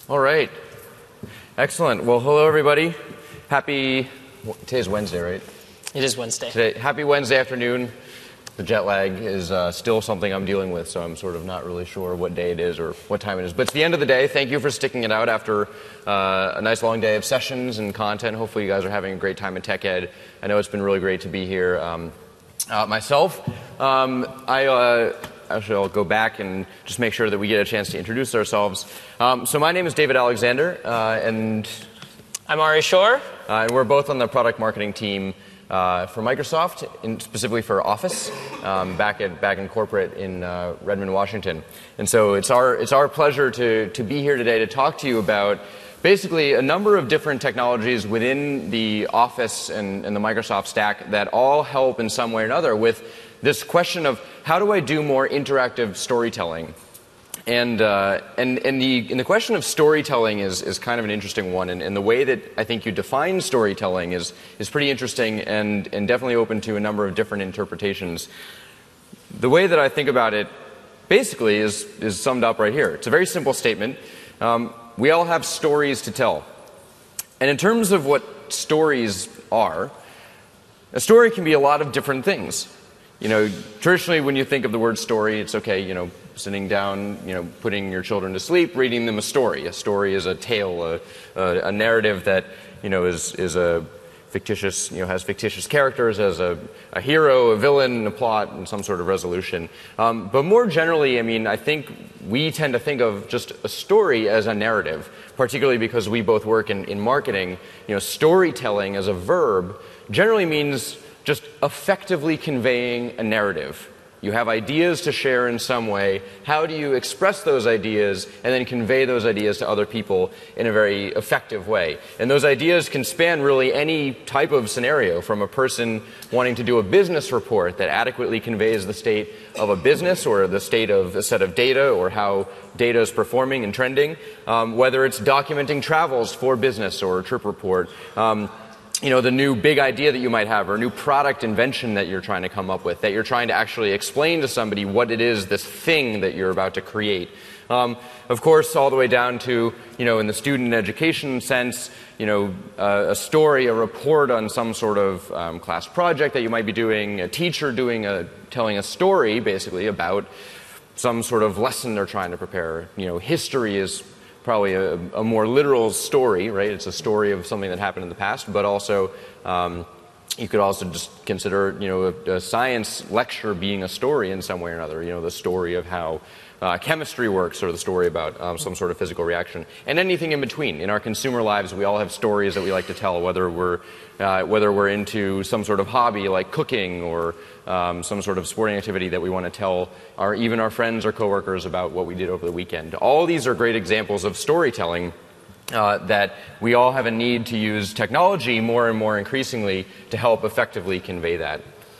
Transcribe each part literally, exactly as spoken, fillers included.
All right. Excellent. Well, hello, everybody. Happy, today's Wednesday, right? It is Wednesday. Today, happy Wednesday afternoon. The jet lag is uh, still something I'm dealing with, so I'm sort of not really sure what day it is or what time it is. But it's the end of the day. Thank you for sticking it out after uh, a nice long day of sessions and content. Hopefully you guys are having a great time at TechEd. I know it's been really great to be here. Um, uh, myself, um, I... Uh, Actually, I'll go back and just make sure that we get a chance to introduce ourselves. Um, so my name is David Alexander, uh, and I'm Ari Shore. Uh, and we're both on the product marketing team uh, for Microsoft, in, specifically for Office, um, back at back in corporate in uh, Redmond, Washington. And so it's our it's our pleasure to to be here today to talk to you about basically a number of different technologies within the Office and, and the Microsoft stack that all help in some way or another with this question of how do I do more interactive storytelling? And uh, and and the and the question of storytelling is is kind of an interesting one, and, and the way that I think you define storytelling is is pretty interesting and and definitely open to a number of different interpretations. The way that I think about it, basically, is is summed up right here. It's a very simple statement. Um, we all have stories to tell, and in terms of what stories are, a story can be a lot of different things. You know, traditionally when you think of the word story, it's okay, you know, sitting down, you know, putting your children to sleep, reading them a story. A story is a tale, a, a, a narrative that, you know, is, is a fictitious, you know, has fictitious characters, has a, a hero, a villain, a plot, and some sort of resolution. Um, but more generally, I mean, I think we tend to think of just a story as a narrative, particularly because we both work in, in marketing. You know, storytelling as a verb generally means just effectively conveying a narrative. You have ideas to share in some way. How do you express those ideas and then convey those ideas to other people in a very effective way? And those ideas can span really any type of scenario, from a person wanting to do a business report that adequately conveys the state of a business or the state of a set of data or how data is performing and trending, um, whether it's documenting travels for business or a trip report, um, you know, the new big idea that you might have or a new product invention that you're trying to come up with, that you're trying to actually explain to somebody what it is, this thing that you're about to create. Um, of course, all the way down to, you know, in the student education sense, you know, uh, a story, a report on some sort of um, class project that you might be doing, a teacher doing a, telling a story basically about some sort of lesson they're trying to prepare. You know, history is probably a, a more literal story, right? It's a story of something that happened in the past, but also um, you could also just consider, you know, a, a science lecture being a story in some way or another. You know, the story of how uh, chemistry works, or the story about um, some sort of physical reaction, and anything in between. In our consumer lives, we all have stories that we like to tell, whether we're uh, whether we're into some sort of hobby like cooking or um, some sort of sporting activity that we want to tell our even our friends or coworkers about what we did over the weekend. All these are great examples of storytelling uh, that we all have a need to use technology more and more increasingly to help effectively convey that.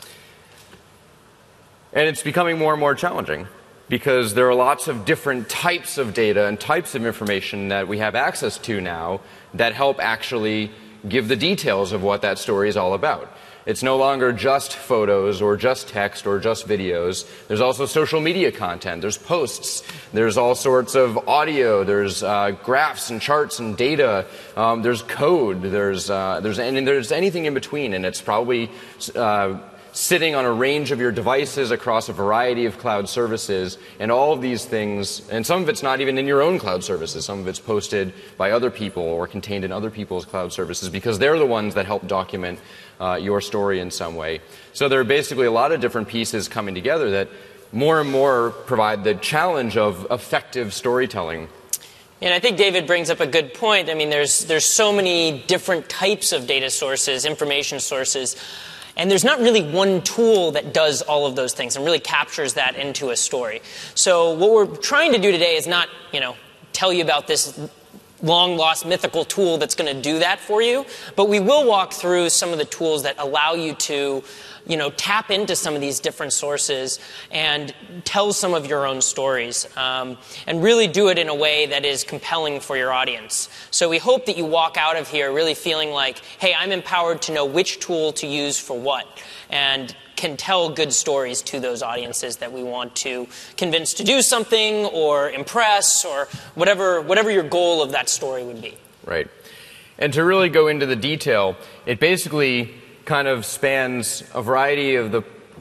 And it's becoming more and more challenging, because there are lots of different types of data and types of information that we have access to now that help actually give the details of what that story is all about. It's no longer just photos or just text or just videos. There's also social media content. There's posts. There's all sorts of audio. There's uh, graphs and charts and data. Um, there's code. There's uh, there's and there's anything in between. And it's probably uh, sitting on a range of your devices across a variety of cloud services, and all of these things, and some of it's not even in your own cloud services. Some of it's posted by other people or contained in other people's cloud services, because they're the ones that help document uh, your story in some way. So there are basically a lot of different pieces coming together that more and more provide the challenge of effective storytelling. And I think David brings up a good point. I mean, there's there's so many different types of data sources, information sources. And there's not really one tool that does all of those things and really captures that into a story. So what we're trying to do today is not, you know, tell you about this long-lost mythical tool that's going to do that for you, but we will walk through some of the tools that allow you to you know, tap into some of these different sources and tell some of your own stories, um, and really do it in a way that is compelling for your audience. So we hope that you walk out of here really feeling like, hey, I'm empowered to know which tool to use for what, and can tell good stories to those audiences that we want to convince to do something or impress or whatever, whatever your goal of that story would be. Right. And to really go into the detail, it basically kind of spans a variety of the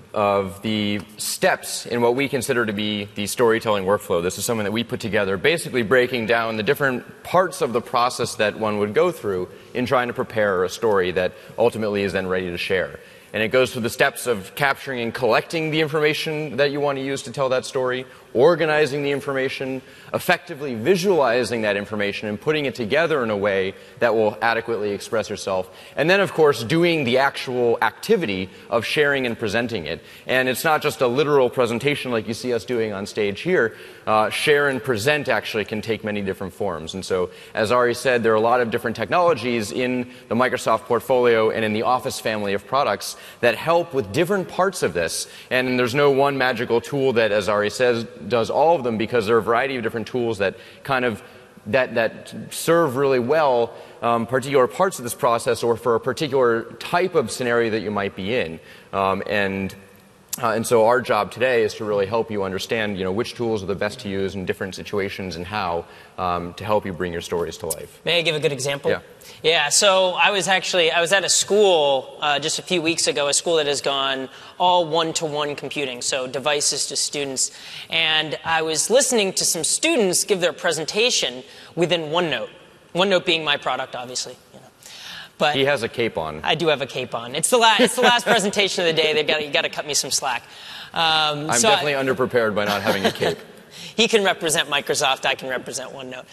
of the steps in what we consider to be the storytelling workflow. This is something that we put together, basically breaking down the different parts of the process that one would go through in trying to prepare a story that ultimately is then ready to share. And it goes through the steps of capturing and collecting the information that you want to use to tell that story, organizing the information, effectively visualizing that information and putting it together in a way that will adequately express yourself. And then, of course, doing the actual activity of sharing and presenting it. And it's not just a literal presentation like you see us doing on stage here. Uh, share and present actually can take many different forms. And so, as Ari said, there are a lot of different technologies in the Microsoft portfolio and in the Office family of products that help with different parts of this. And there's no one magical tool that, as Ari says, does all of them, because there are a variety of different tools that kind of that that serve really well um, particular parts of this process or for a particular type of scenario that you might be in. Um, and Uh, and so our job today is to really help you understand, you know, which tools are the best to use in different situations and how um, to help you bring your stories to life. May I give a good example? Yeah. Yeah. So I was actually I was at a school uh, just a few weeks ago, a school that has gone all one-to-one computing, so devices to students, and I was listening to some students give their presentation within OneNote. OneNote being my product, obviously. But he has a cape on. I do have a cape on. It's the last. It's the last presentation of the day. They've got. You got to cut me some slack. Um, I'm so definitely I, underprepared by not having a cape. He can represent Microsoft. I can represent OneNote.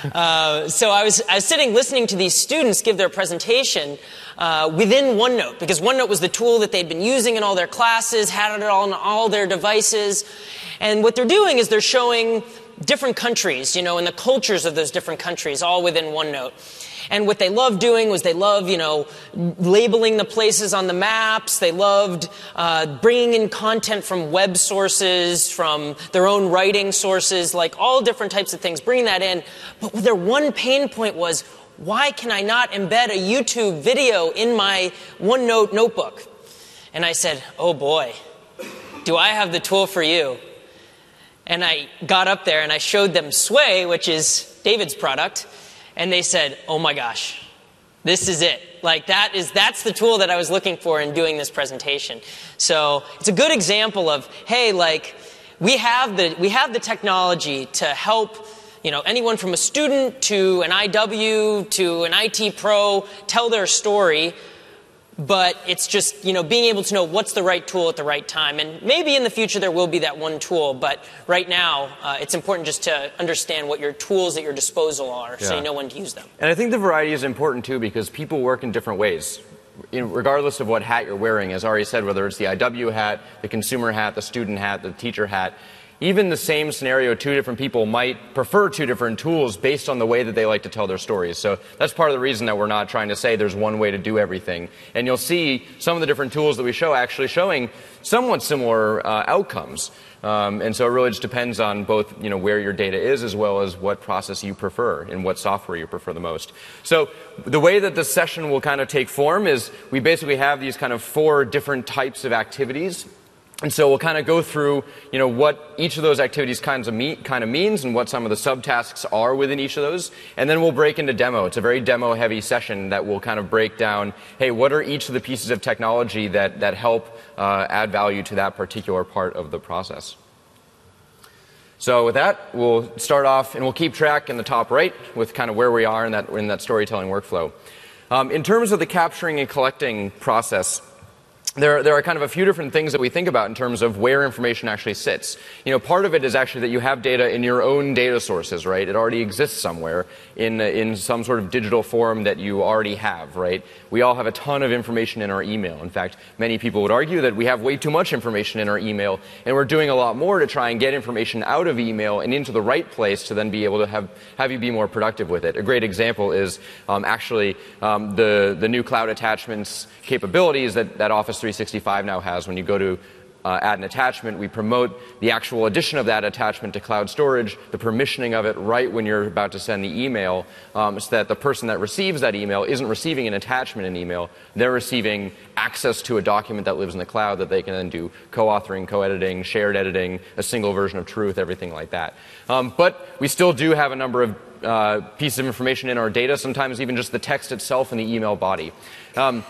Uh, so I was. I was sitting listening to these students give their presentation uh, within OneNote, because OneNote was the tool that they'd been using in all their classes, had it all on all their devices, and what they're doing is they're showing different countries, you know, and the cultures of those different countries, all within OneNote. And what they loved doing was they loved, you know, labeling the places on the maps. They loved uh, bringing in content from web sources, from their own writing sources, like all different types of things, bringing that in. But their one pain point was, why can I not embed a YouTube video in my OneNote notebook? And I said, oh boy, do I have the tool for you. And I got up there and I showed them Sway, which is David's product. And they said, oh my gosh, this is it. Like that is, that's the tool that I was looking for in doing this presentation. So it's a good example of, hey, like we have the, we have the technology to help, you know, anyone from a student to an I W to an I T pro tell their story. But it's just, you know, being able to know what's the right tool at the right time. And maybe in the future there will be that one tool, but right now uh, it's important just to understand what your tools at your disposal are, yeah, so you know when to use them. And I think the variety is important too, because people work in different ways. You know, regardless of what hat you're wearing, as Ari said, whether it's the I W hat, the consumer hat, the student hat, the teacher hat, even the same scenario, two different people might prefer two different tools based on the way that they like to tell their stories. So that's part of the reason that we're not trying to say there's one way to do everything. And you'll see some of the different tools that we show actually showing somewhat similar uh, outcomes. Um, and so it really just depends on both, you know, where your data is as well as what process you prefer and what software you prefer the most. So the way that this session will kind of take form is we basically have these kind of four different types of activities. And so we'll kind of go through, you know, what each of those activities kinds of me kind of means and what some of the subtasks are within each of those. And then we'll break into demo. It's a very demo-heavy session that will kind of break down, hey, what are each of the pieces of technology that, that help uh, add value to that particular part of the process. So with that, we'll start off, and we'll keep track in the top right with kind of where we are in that, in that storytelling workflow. Um, in terms of the capturing and collecting process, There, there are kind of a few different things that we think about in terms of where information actually sits. You know, part of it is actually that you have data in your own data sources, right? It already exists somewhere in, in some sort of digital form that you already have, right? We all have a ton of information in our email. In fact, many people would argue that we have way too much information in our email, and we're doing a lot more to try and get information out of email and into the right place to then be able to have, have you be more productive with it. A great example is um, actually um, the, the new cloud attachments capabilities that, that Office three sixty-five now has. When you go to uh, add an attachment, we promote the actual addition of that attachment to cloud storage, the permissioning of it right when you're about to send the email, um, so that the person that receives that email isn't receiving an attachment in email. They're receiving access to a document that lives in the cloud that they can then do co-authoring, co-editing, shared editing, a single version of truth, everything like that. Um, but we still do have a number of uh, pieces of information in our data, sometimes even just the text itself in the email body. Um,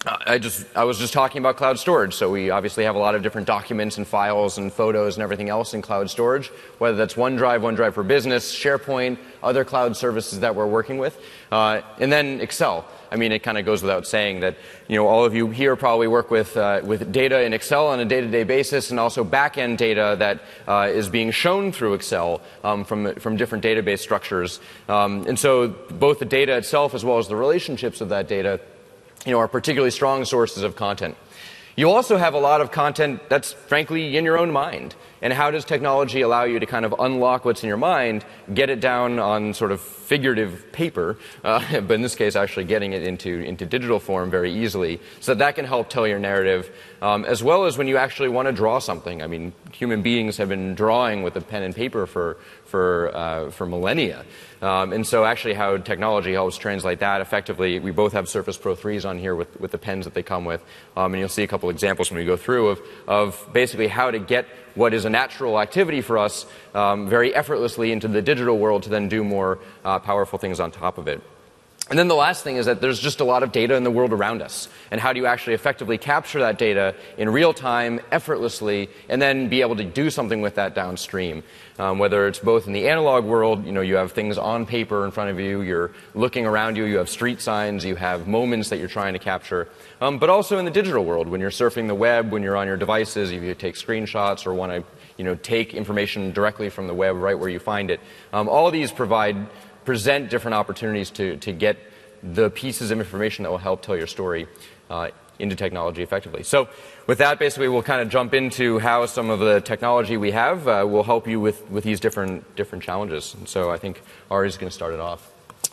I just I was just talking about cloud storage, so we obviously have a lot of different documents and files and photos and everything else in cloud storage, whether that's OneDrive, OneDrive for Business, SharePoint, other cloud services that we're working with, uh, and then Excel. I mean, it kind of goes without saying that, you know, all of you here probably work with uh, with data in Excel on a day-to-day basis, and also back-end data that uh, is being shown through Excel um, from from different database structures. Um, and so both the data itself as well as the relationships of that data, you know, are particularly strong sources of content. You also have a lot of content that's frankly in your own mind. And how does technology allow you to kind of unlock what's in your mind, get it down on sort of figurative paper, uh, but in this case actually getting it into, into digital form very easily, so that that can help tell your narrative, um, as well as when you actually want to draw something. I mean, human beings have been drawing with a pen and paper for, for, uh, for millennia. Um, and so actually how technology helps translate that effectively. We both have Surface Pro threes on here with, with the pens that they come with. Um, and you'll see a couple examples when we go through of, of basically how to get what is a natural activity for us um, very effortlessly into the digital world to then do more uh, powerful things on top of it. And then the last thing is that there's just a lot of data in the world around us. And how do you actually effectively capture that data in real time, effortlessly, and then be able to do something with that downstream? Um, whether it's both in the analog world, you know, you have things on paper in front of you, you're looking around you, you have street signs, you have moments that you're trying to capture. Um, but also in the digital world, when you're surfing the web, when you're on your devices, if you take screenshots or want to, you know, take information directly from the web right where you find it. Um, all of these provide present different opportunities to, to get the pieces of information that will help tell your story uh, into technology effectively. So with that, basically, we'll kind of jump into how some of the technology we have uh, will help you with, with these different, different challenges. And so I think Ari is going to start it off.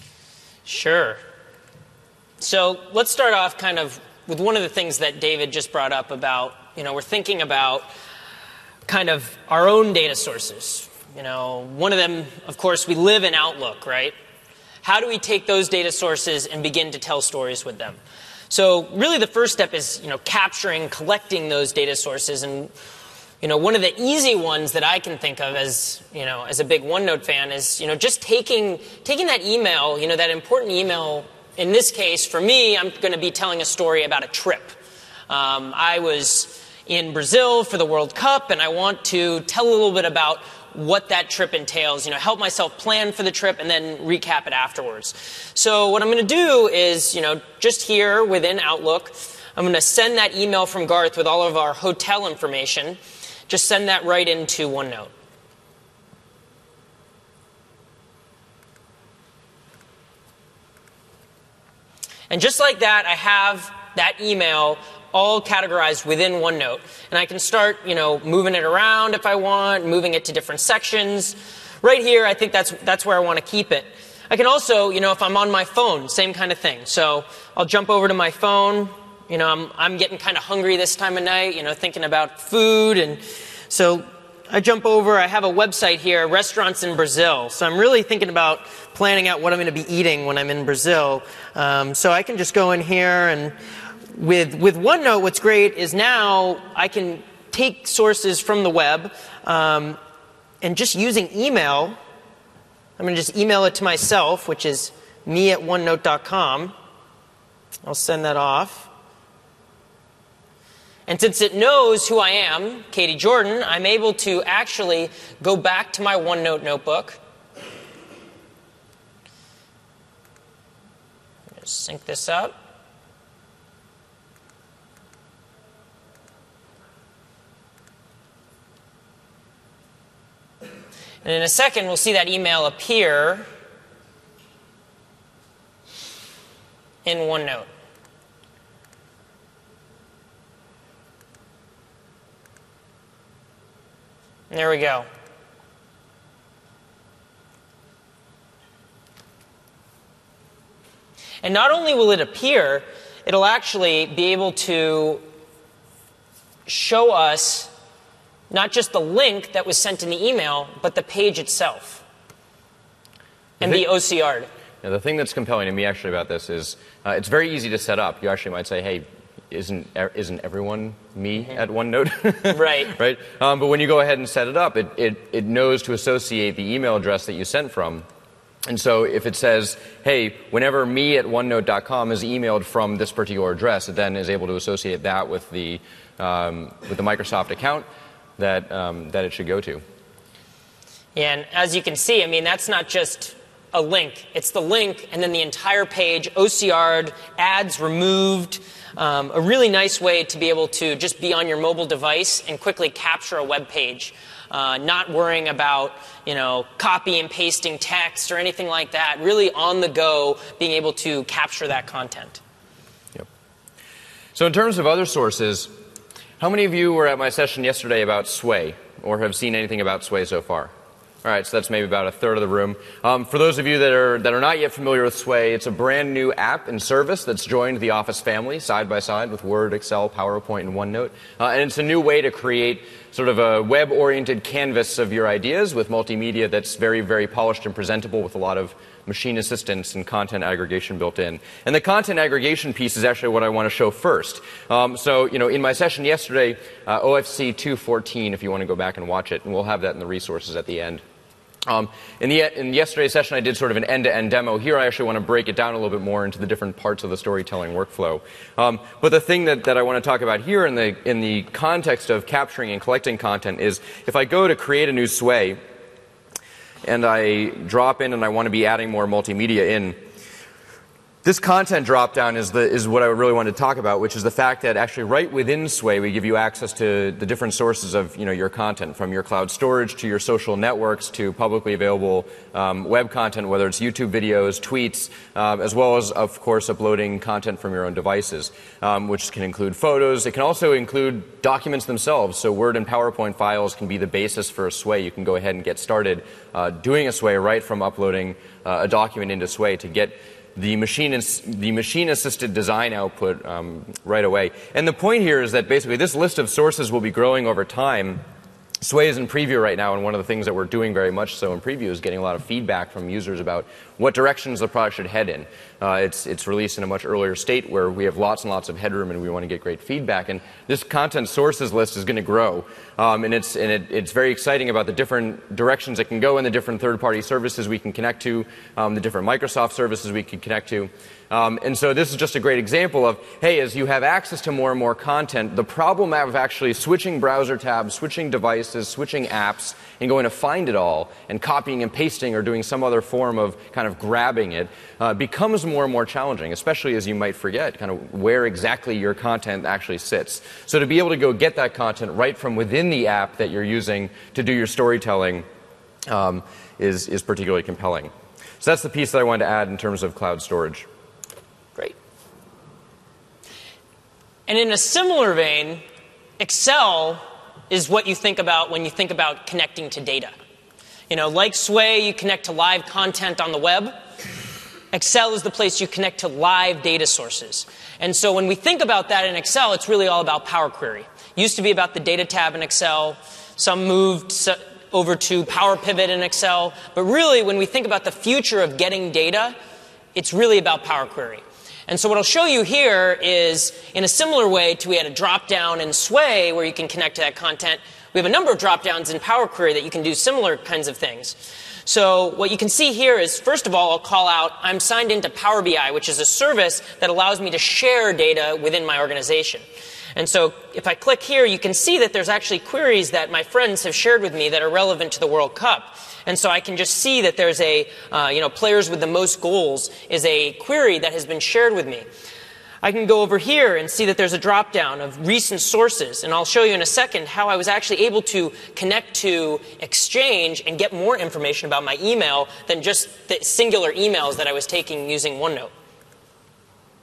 Sure. So let's start off kind of with one of the things that David just brought up about, you know, we're thinking about kind of our own data sources. You know, one of them, of course, we live in Outlook, right? How do we take those data sources and begin to tell stories with them? So really the first step is, you know, capturing, collecting those data sources. And, you know, one of the easy ones that I can think of as, you know, as a big OneNote fan is, you know, just taking, taking that email, you know, that important email. In this case, for me, I'm going to be telling a story about a trip. Um, I was in Brazil for the World Cup, and I want to tell a little bit about what that trip entails, you know, help myself plan for the trip and then recap it afterwards. So what I'm going to do is, you know, just here within Outlook, I'm going to send that email from Garth with all of our hotel information. Just send that right into OneNote. And just like that, I have that email all categorized within OneNote. And I can start, you know, moving it around if I want, moving it to different sections. Right here, I think that's, that's where I want to keep it. I can also, you know, if I'm on my phone, same kind of thing. So I'll jump over to my phone. You know, I'm, I'm getting kind of hungry this time of night, you know, thinking about food. And so I jump over. I have a website here, Restaurants in Brazil. So I'm really thinking about planning out what I'm going to be eating when I'm in Brazil. Um, so I can just go in here and With, with OneNote, what's great is now I can take sources from the web um, and just using email, I'm going to just email it to myself, which is me at onenote dot com. I'll send that off. And since it knows who I am, Katie Jordan, I'm able to actually go back to my OneNote notebook. Just sync this up. And in a second, we'll see that email appear in OneNote. And there we go. And not only will it appear, it'll actually be able to show us not just the link that was sent in the email, but the page itself, and be O C R'd. Now, the thing that's compelling to me actually about this is uh, it's very easy to set up. You actually might say, hey, isn't isn't everyone me mm-hmm. at OneNote? Right. Right. Um, but when you go ahead and set it up, it, it, it knows to associate the email address that you sent from. And so if it says, hey, whenever me at OneNote dot com is emailed from this particular address, it then is able to associate that with the, um, with the Microsoft account that, um, that it should go to. Yeah, and as you can see, I mean, that's not just a link. It's the link and then the entire page, O C R'd, ads removed, um, a really nice way to be able to just be on your mobile device and quickly capture a web page. Uh, not worrying about, you know, copy and pasting text or anything like that. Really on the go, being able to capture that content. Yep. So in terms of other sources, how many of you were at my session yesterday about Sway or have seen anything about Sway so far? All right, so that's maybe about a third of the room. Um, for those of you that are that are not yet familiar with Sway, it's a brand new app and service that's joined the Office family side by side with Word, Excel, PowerPoint, and OneNote. Uh, and it's a new way to create sort of a web-oriented canvas of your ideas with multimedia that's very, very polished and presentable with a lot of machine assistance and content aggregation built in. And the content aggregation piece is actually what I want to show first. Um, so, you know, in my session yesterday, uh, O F C two fourteen, if you want to go back and watch it, and we'll have that in the resources at the end. Um, in, the, in yesterday's session, I did sort of an end-to-end demo. Here, I actually want to break it down a little bit more into the different parts of the storytelling workflow. Um, but the thing that, that I want to talk about here in the, in the context of capturing and collecting content is if I go to create a new Sway, and I drop in and I want to be adding more multimedia in, this content dropdown is, the, is what I really wanted to talk about, which is the fact that actually right within Sway, we give you access to the different sources of you know, your content, from your cloud storage to your social networks to publicly available um, web content, whether it's YouTube videos, tweets, uh, as well as, of course, uploading content from your own devices, um, which can include photos. It can also include documents themselves. So Word and PowerPoint files can be the basis for a Sway. You can go ahead and get started uh, doing a Sway right from uploading uh, a document into Sway to get the machine the machine-assisted design output um, right away. And the point here is that basically this list of sources will be growing over time. Sway is in preview right now, and one of the things that we're doing very much so in preview is getting a lot of feedback from users about what directions the product should head in. Uh, it's, it's released in a much earlier state where we have lots and lots of headroom and we want to get great feedback. And this content sources list is going to grow. Um, and it's, and it, it's very exciting about the different directions it can go and the different third-party services we can connect to, um, the different Microsoft services we can connect to. Um, and so this is just a great example of, hey, as you have access to more and more content, the problem of actually switching browser tabs, switching devices, switching apps, and going to find it all, and copying and pasting or doing some other form of kind of grabbing it, uh, becomes more and more challenging, especially as you might forget kind of where exactly your content actually sits. So to be able to go get that content right from within the app that you're using to do your storytelling um, is, is particularly compelling. So that's the piece that I wanted to add in terms of cloud storage. Great. And in a similar vein, Excel is what you think about when you think about connecting to data. You know, like Sway, you connect to live content on the web. Excel is the place you connect to live data sources. And so when we think about that in Excel, it's really all about Power Query. Used to be about the data tab in Excel. Some moved over to Power Pivot in Excel. But really, when we think about the future of getting data, it's really about Power Query. And so what I'll show you here is, in a similar way to we had a drop-down in Sway where you can connect to that content, we have a number of drop-downs in Power Query that you can do similar kinds of things. So what you can see here is, first of all, I'll call out, I'm signed into Power B I, which is a service that allows me to share data within my organization. And so if I click here, you can see that there's actually queries that my friends have shared with me that are relevant to the World Cup. And so I can just see that there's a, uh, you know, players with the most goals is a query that has been shared with me. I can go over here and see that there's a drop-down of recent sources. And I'll show you in a second how I was actually able to connect to Exchange and get more information about my email than just the singular emails that I was taking using OneNote.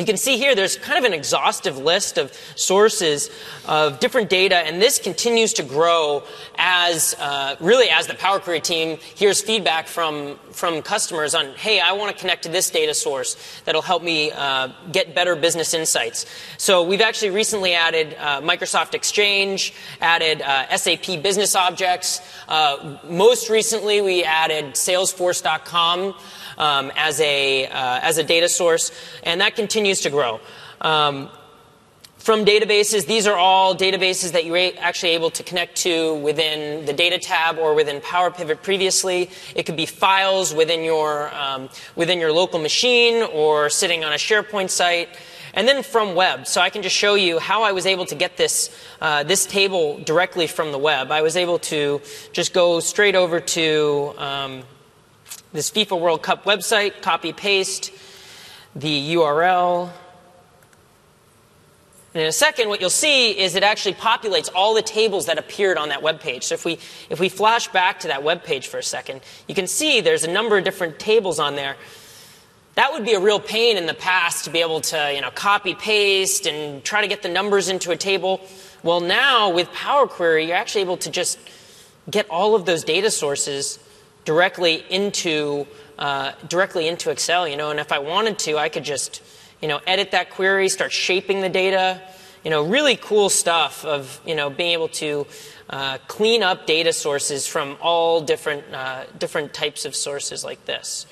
You can see here there's kind of an exhaustive list of sources of different data, and this continues to grow as uh, really as the Power Query team hears feedback from, from customers on, hey, I want to connect to this data source that'll help me uh, get better business insights. So we've actually recently added uh, Microsoft Exchange, added uh, S A P Business Objects. Uh, most recently, we added Salesforce dot com. Um, as a uh, as a data source, and that continues to grow. Um, from databases, these are all databases that you're actually able to connect to within the Data tab or within Power Pivot previously. It could be files within your um, within your local machine or sitting on a SharePoint site. And then from web, so I can just show you how I was able to get this uh, this table directly from the web. I was able to just go straight over to um, this FIFA World Cup website, copy, paste the U R L. And in a second, what you'll see is it actually populates all the tables that appeared on that web page. So if we, if we flash back to that web page for a second, you can see there's a number of different tables on there. That would be a real pain in the past to be able to, you know, copy, paste, and try to get the numbers into a table. Well, now with Power Query, you're actually able to just get all of those data sources directly into uh, directly into Excel, you know, and if I wanted to, I could just, you know, edit that query, start shaping the data, you know, really cool stuff of, you know, being able to uh, clean up data sources from all different uh, different types of sources like this.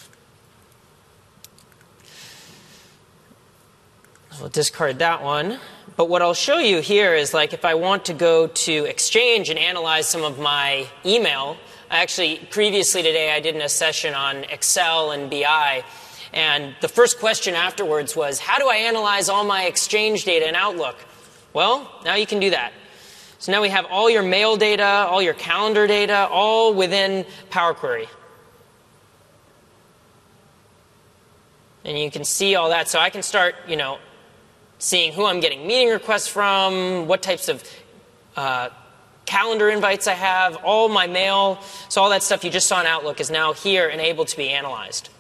We'll discard that one. But what I'll show you here is, like, if I want to go to Exchange and analyze some of my email. Actually, previously today, I did a session on Excel and B I, and the first question afterwards was, how do I analyze all my Exchange data in Outlook? Well, now you can do that. So now we have all your mail data, all your calendar data, all within Power Query. And you can see all that. So I can start, you know, seeing who I'm getting meeting requests from, what types of uh, calendar invites I have, all my mail. So all that stuff you just saw in Outlook is now here and able to be analyzed.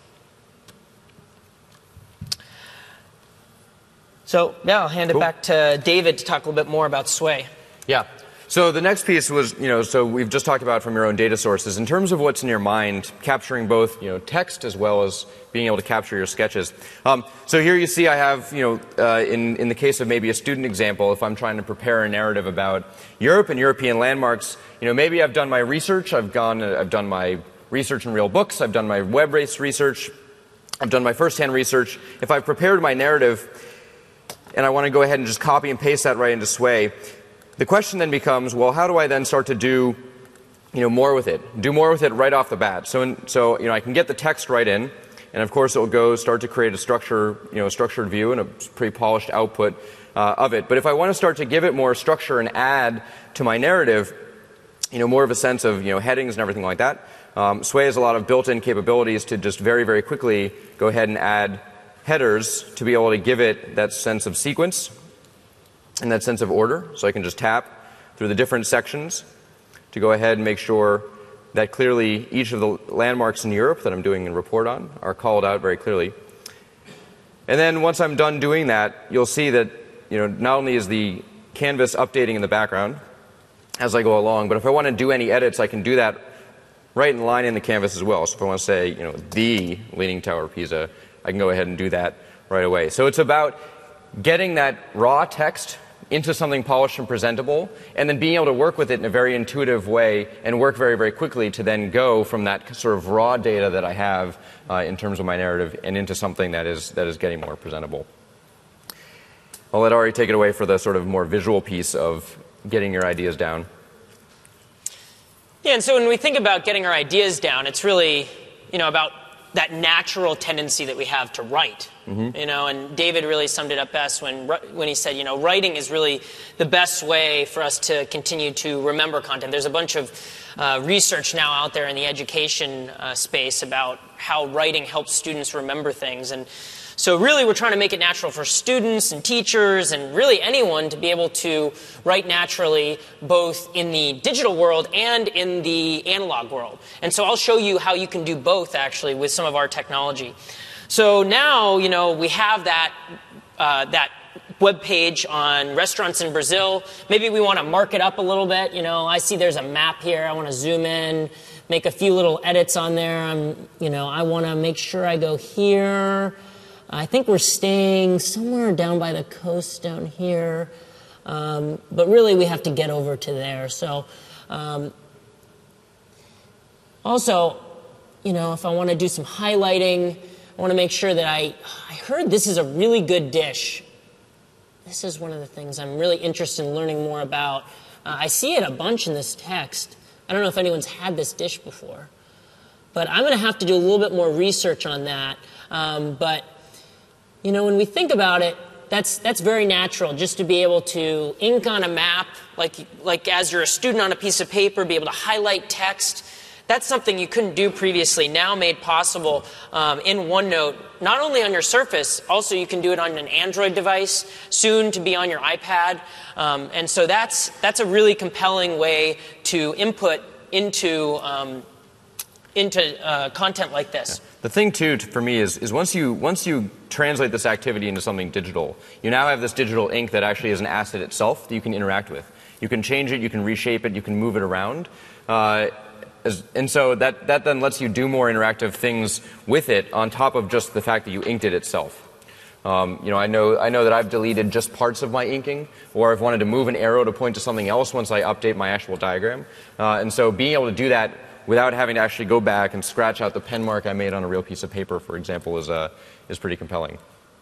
So yeah, I'll hand Cool. it back to David to talk a little bit more about Sway. Yeah. So the next piece was, you know, so we've just talked about from your own data sources. In terms of what's in your mind, capturing both, you know, text as well as being able to capture your sketches. Um, so here you see I have, you know, uh, in, in the case of maybe a student example, if I'm trying to prepare a narrative about Europe and European landmarks, you know, maybe I've done my research, I've gone, uh, I've done my research in real books, I've done my web-based research, I've done my first-hand research. If I've prepared my narrative and I want to go ahead and just copy and paste that right into Sway, the question then becomes, well, how do I then start to do, you know, more with it? Do more with it right off the bat. So, in, so you know, I can get the text right in, and of course, it will go start to create a structure, you know, a structured view and a pretty polished output uh, of it. But if I want to start to give it more structure and add to my narrative, you know, more of a sense of, you know, headings and everything like that, um, Sway has a lot of built-in capabilities to just very, very quickly go ahead and add headers to be able to give it that sense of sequence and that sense of order. So I can just tap through the different sections to go ahead and make sure that clearly each of the landmarks in Europe that I'm doing a report on are called out very clearly. And then once I'm done doing that, you'll see that, you know, not only is the canvas updating in the background as I go along, but if I want to do any edits, I can do that right in line in the canvas as well. So if I want to say, you know, the Leaning Tower of Pisa, I can go ahead and do that right away. So it's about getting that raw text into something polished and presentable, and then being able to work with it in a very intuitive way and work very, very quickly to then go from that sort of raw data that I have uh, in terms of my narrative and into something that is, that is getting more presentable. I'll let Ari take it away for the sort of more visual piece of getting your ideas down. Yeah, and so when we think about getting our ideas down, it's really, you know, about that natural tendency that we have to write. Mm-hmm. You know, and David really summed it up best when when he said, you know, writing is really the best way for us to continue to remember content. There's a bunch of uh, research now out there in the education uh, space about how writing helps students remember things. And so really we're trying to make it natural for students and teachers and really anyone to be able to write naturally both in the digital world and in the analog world. And so I'll show you how you can do both actually with some of our technology. So now, you know, we have that, uh, that web page on restaurants in Brazil. Maybe we want to mark it up a little bit. You know, I see there's a map here. I want to zoom in, make a few little edits on there. I'm, you know, I want to make sure I go here. I think we're staying somewhere down by the coast down here. Um, but really, we have to get over to there. So, um, also, you know, if I want to do some highlighting, I want to make sure that I, I heard this is a really good dish. This is one of the things I'm really interested in learning more about. Uh, I see it a bunch in this text. I don't know if anyone's had this dish before. But I'm going to have to do a little bit more research on that. Um, but, you know, when we think about it, that's, that's very natural, just to be able to ink on a map, like, like as you're a student on a piece of paper, be able to highlight text. That's something you couldn't do previously, now made possible um, in OneNote, not only on your Surface, also you can do it on an Android device, soon to be on your iPad. Um, and so that's, that's a really compelling way to input into, um, into uh, content like this. Yeah. The thing, too, for me is, is once, you, once you translate this activity into something digital, you now have this digital ink that actually is an asset itself that you can interact with. You can change it, you can reshape it, you can move it around. Uh, As, and so that, that then lets you do more interactive things with it on top of just the fact that you inked it itself. Um, you know, I know, I know that I've deleted just parts of my inking, or I've wanted to move an arrow to point to something else once I update my actual diagram. Uh, and so being able to do that without having to actually go back and scratch out the pen mark I made on a real piece of paper, for example, is, uh, is pretty compelling.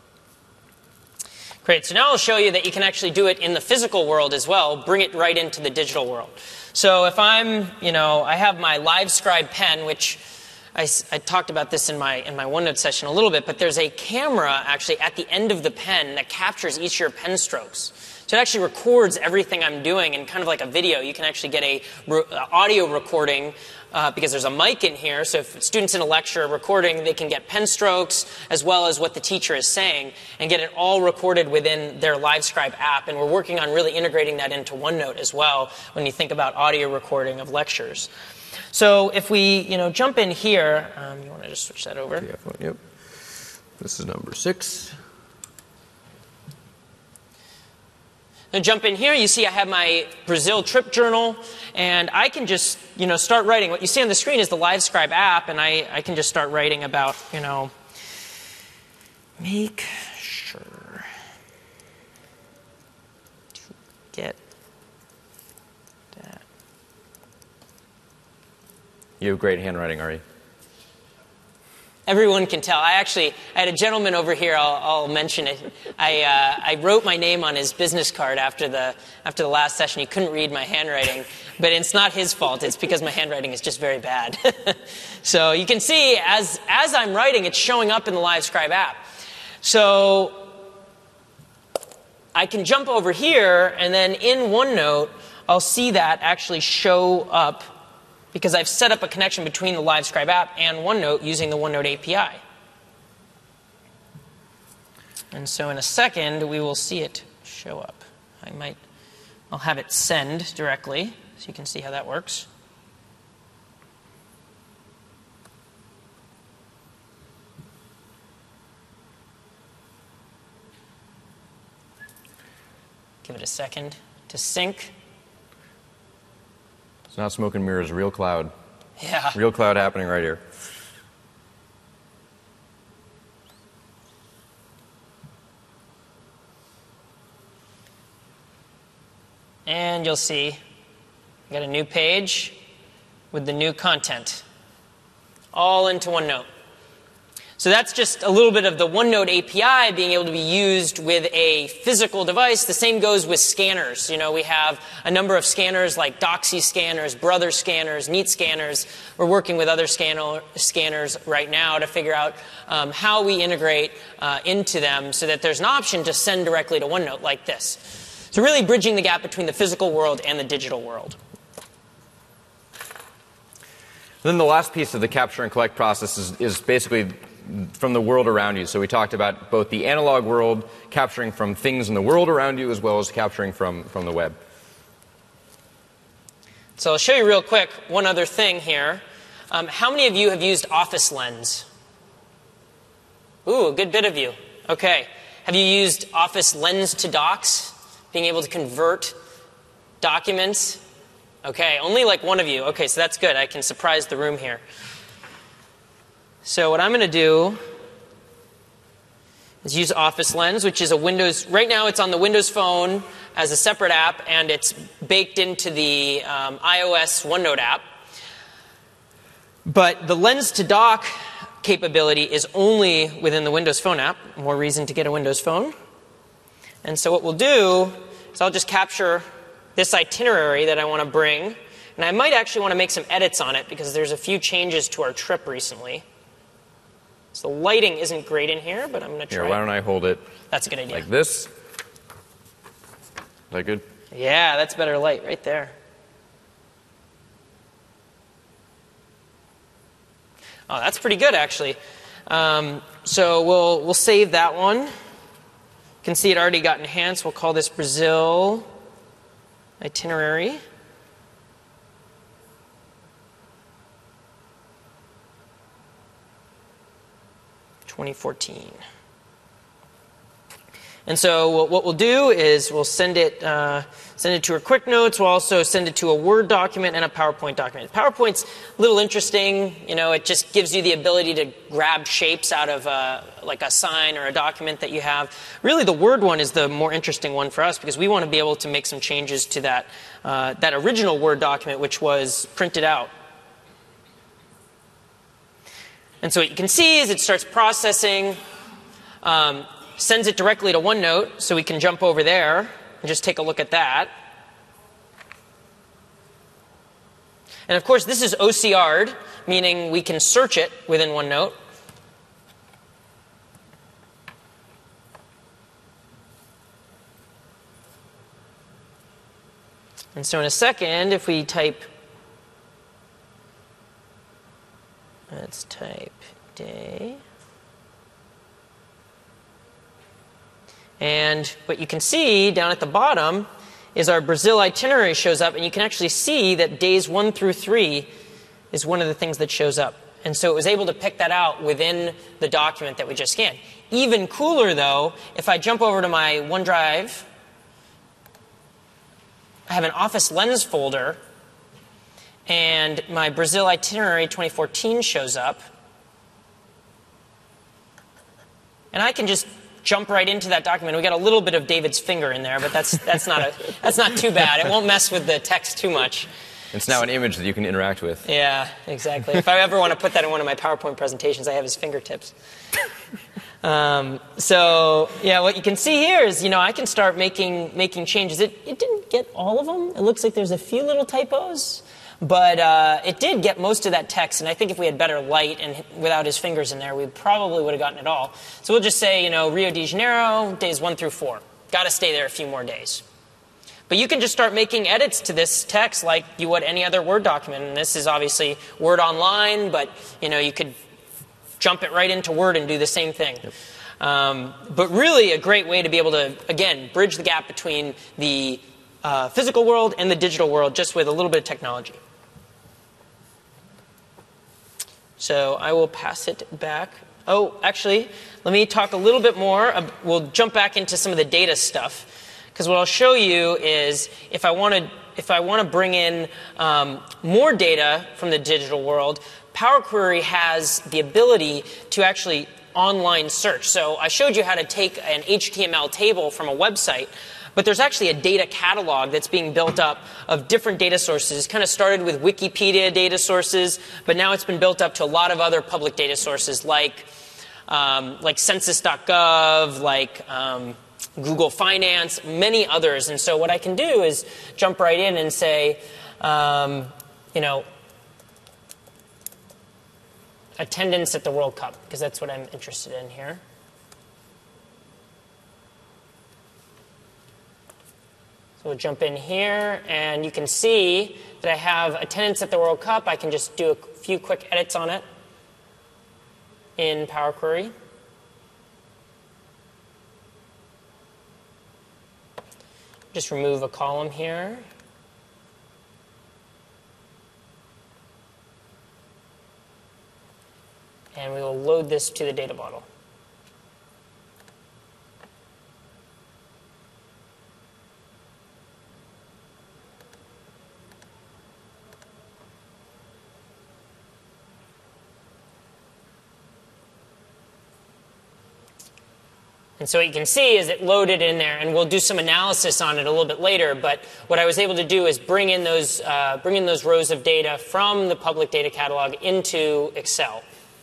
Great. So now I'll show you that you can actually do it in the physical world as well, bring it right into the digital world. So if I'm, you know, I have my LiveScribe pen, which I, I talked about this in my, in my OneNote session a little bit, but there's a camera actually at the end of the pen that captures each of your pen strokes. So it actually records everything I'm doing in kind of like a video. You can actually get a re audio recording uh, because there's a mic in here. So if students in a lecture are recording, they can get pen strokes as well as what the teacher is saying and get it all recorded within their LiveScribe app. And we're working on really integrating that into OneNote as well when you think about audio recording of lectures. So if we, you know, jump in here, um, you want to just switch that over? Yep. This is number six. Now jump in here, you see I have my Brazil trip journal, and I can just, you know, start writing. What you see on the screen is the LiveScribe app, and I, I can just start writing about, you know, make sure to get that. You have great handwriting, Ari. Everyone can tell. I actually, I had a gentleman over here, I'll, I'll mention it. I, uh, I wrote my name on his business card after the, after the last session. He couldn't read my handwriting, but it's not his fault. It's because my handwriting is just very bad. So you can see, as, as I'm writing, it's showing up in the LiveScribe app. So I can jump over here, and then in OneNote, I'll see that actually show up because I've set up a connection between the LiveScribe app and OneNote using the OneNote A P I. And so in a second, we will see it show up. I might, I'll have it send directly, so you can see how that works. Give it a second to sync. It's not smoke and mirrors, real cloud. Yeah. Real cloud happening right here. And you'll see, I got a new page with the new content, all into OneNote. So that's just a little bit of the OneNote A P I being able to be used with a physical device. The same goes with scanners. You know, we have a number of scanners like Doxy scanners, Brother scanners, Neat scanners. We're working with other scanner, scanners right now to figure out um, how we integrate uh, into them so that there's an option to send directly to OneNote like this. So really bridging the gap between the physical world and the digital world. Then the last piece of the capture and collect process is, is basically from the world around you. So we talked about both the analog world, capturing from things in the world around you, as well as capturing from, from the web. So I'll show you real quick one other thing here. Um, how many of you have used Office Lens? Ooh, a good bit of you. Okay. Have you used Office Lens to Docs? Being able to convert documents? Okay, only like one of you. Okay, so that's good. I can surprise the room here. So what I'm going to do is use Office Lens, which is a Windows. Right now it's on the Windows Phone as a separate app, and it's baked into the um, iOS OneNote app. But the Lens to Dock capability is only within the Windows Phone app. More reason to get a Windows Phone. And so what we'll do is I'll just capture this itinerary that I want to bring. And I might actually want to make some edits on it because there's a few changes to our trip recently. So the lighting isn't great in here, but I'm going to try. Here, why don't I hold it? That's a good idea. Like this? Is that good? Yeah, that's better light right there. Oh, that's pretty good, actually. Um, so we'll we'll save that one. You can see it already got enhanced. We'll call this Brazil itinerary. twenty fourteen. And so what we'll do is we'll send it uh, send it to our quick notes. We'll also send it to a Word document and a PowerPoint document. PowerPoint's a little interesting. You know, it just gives you the ability to grab shapes out of uh, like a sign or a document that you have. Really, the Word one is the more interesting one for us because we want to be able to make some changes to that uh, that original Word document, which was printed out. And so what you can see is it starts processing. Um, sends it directly to OneNote, so we can jump over there and just take a look at that. And of course, this is O C R'd, meaning we can search it within OneNote. And so in a second, if we type, let's type day. And what you can see down at the bottom is our Brazil itinerary shows up, and you can actually see that days one through three is one of the things that shows up. And so it was able to pick that out within the document that we just scanned. Even cooler, though, if I jump over to my OneDrive, I have an Office Lens folder, and my Brazil itinerary twenty fourteen shows up. And I can just jump right into that document. We got a little bit of David's finger in there, but that's that's not a that's not too bad. It won't mess with the text too much. It's now an image that you can interact with. Yeah, exactly. If I ever want to put that in one of my PowerPoint presentations, I have his fingertips. Um, so yeah, what you can see here is, you know, I can start making making changes. It it didn't get all of them. It looks like there's a few little typos. But uh, it did get most of that text, and I think if we had better light and without his fingers in there, we probably would have gotten it all. So we'll just say, you know, Rio de Janeiro, days one through four. Got to stay there a few more days. But you can just start making edits to this text like you would any other Word document. And this is obviously Word Online, but you know, you could jump it right into Word and do the same thing. Yep. Um, but really a great way to be able to, again, bridge the gap between the uh, physical world and the digital world just with a little bit of technology. So I will pass it back. Oh, actually, let me talk a little bit more. We'll jump back into some of the data stuff. Because what I'll show you is if I want to if I want to bring in um, more data from the digital world, Power Query has the ability to actually online search. So I showed you how to take an H T M L table from a website. But there's actually a data catalog that's being built up of different data sources. Kind of started with Wikipedia data sources, but now it's been built up to a lot of other public data sources like, um, like census dot gov, like um, Google Finance, many others. And so what I can do is jump right in and say, um, you know, attendance at the World Cup, because that's what I'm interested in here. So we'll jump in here, and you can see that I have attendance at the World Cup. I can just do a few quick edits on it in Power Query. Just remove a column here. And we will load this to the data model. And so what you can see is it loaded in there, and we'll do some analysis on it a little bit later. But what I was able to do is bring in those, uh, bring in those rows of data from the public data catalog into Excel.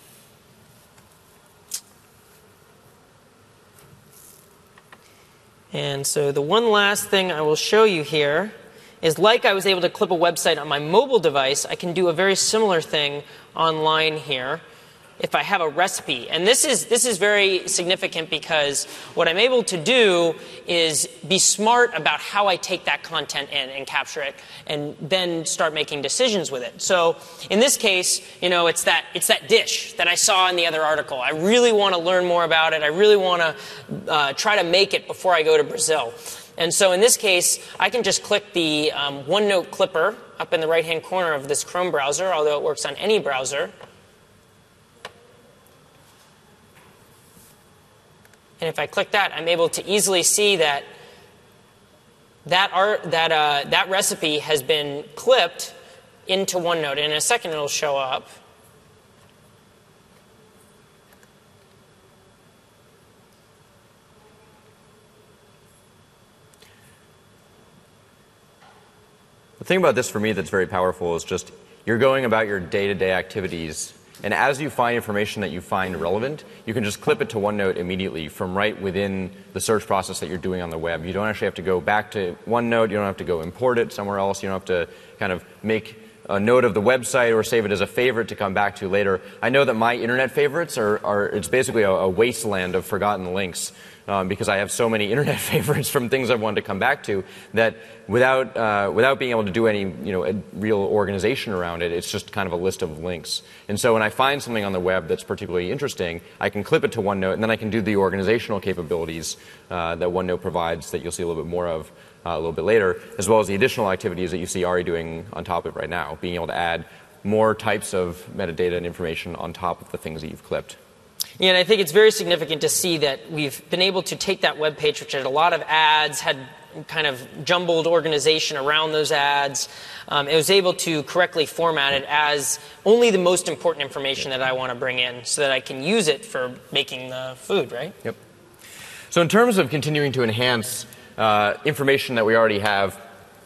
And so the one last thing I will show you here is, like I was able to clip a website on my mobile device, I can do a very similar thing online here if I have a recipe. And this is, this is very significant because what I'm able to do is be smart about how I take that content in and capture it and then start making decisions with it. So in this case, you know, it's that, it's that dish that I saw in the other article. I really want to learn more about it. I really want to uh, try to make it before I go to Brazil. And so in this case, I can just click the um, OneNote clipper up in the right-hand corner of this Chrome browser, although it works on any browser. And if I click that, I'm able to easily see that that, art, that, uh, that recipe has been clipped into OneNote. And in a second, it'll show up. The thing about this for me that's very powerful is just you're going about your day-to-day activities, and as you find information that you find relevant, you can just clip it to OneNote immediately from right within the search process that you're doing on the web. You don't actually have to go back to OneNote. You don't have to go import it somewhere else. You don't have to kind of make a note of the website or save it as a favorite to come back to later. I know that my internet favorites are, are it's basically a, a wasteland of forgotten links. Um, because I have so many internet favorites from things I've wanted to come back to that without uh, without being able to do any you know a real organization around it, it's just kind of a list of links. And so when I find something on the web that's particularly interesting, I can clip it to OneNote, and then I can do the organizational capabilities uh, that OneNote provides that you'll see a little bit more of uh, a little bit later, as well as the additional activities that you see Ari doing on top of it right now, being able to add more types of metadata and information on top of the things that you've clipped. Yeah, and I think it's very significant to see that we've been able to take that web page, which had a lot of ads, had kind of jumbled organization around those ads. Um, it was able to correctly format it as only the most important information that I want to bring in so that I can use it for making the food, right? Yep. So in terms of continuing to enhance uh, information that we already have,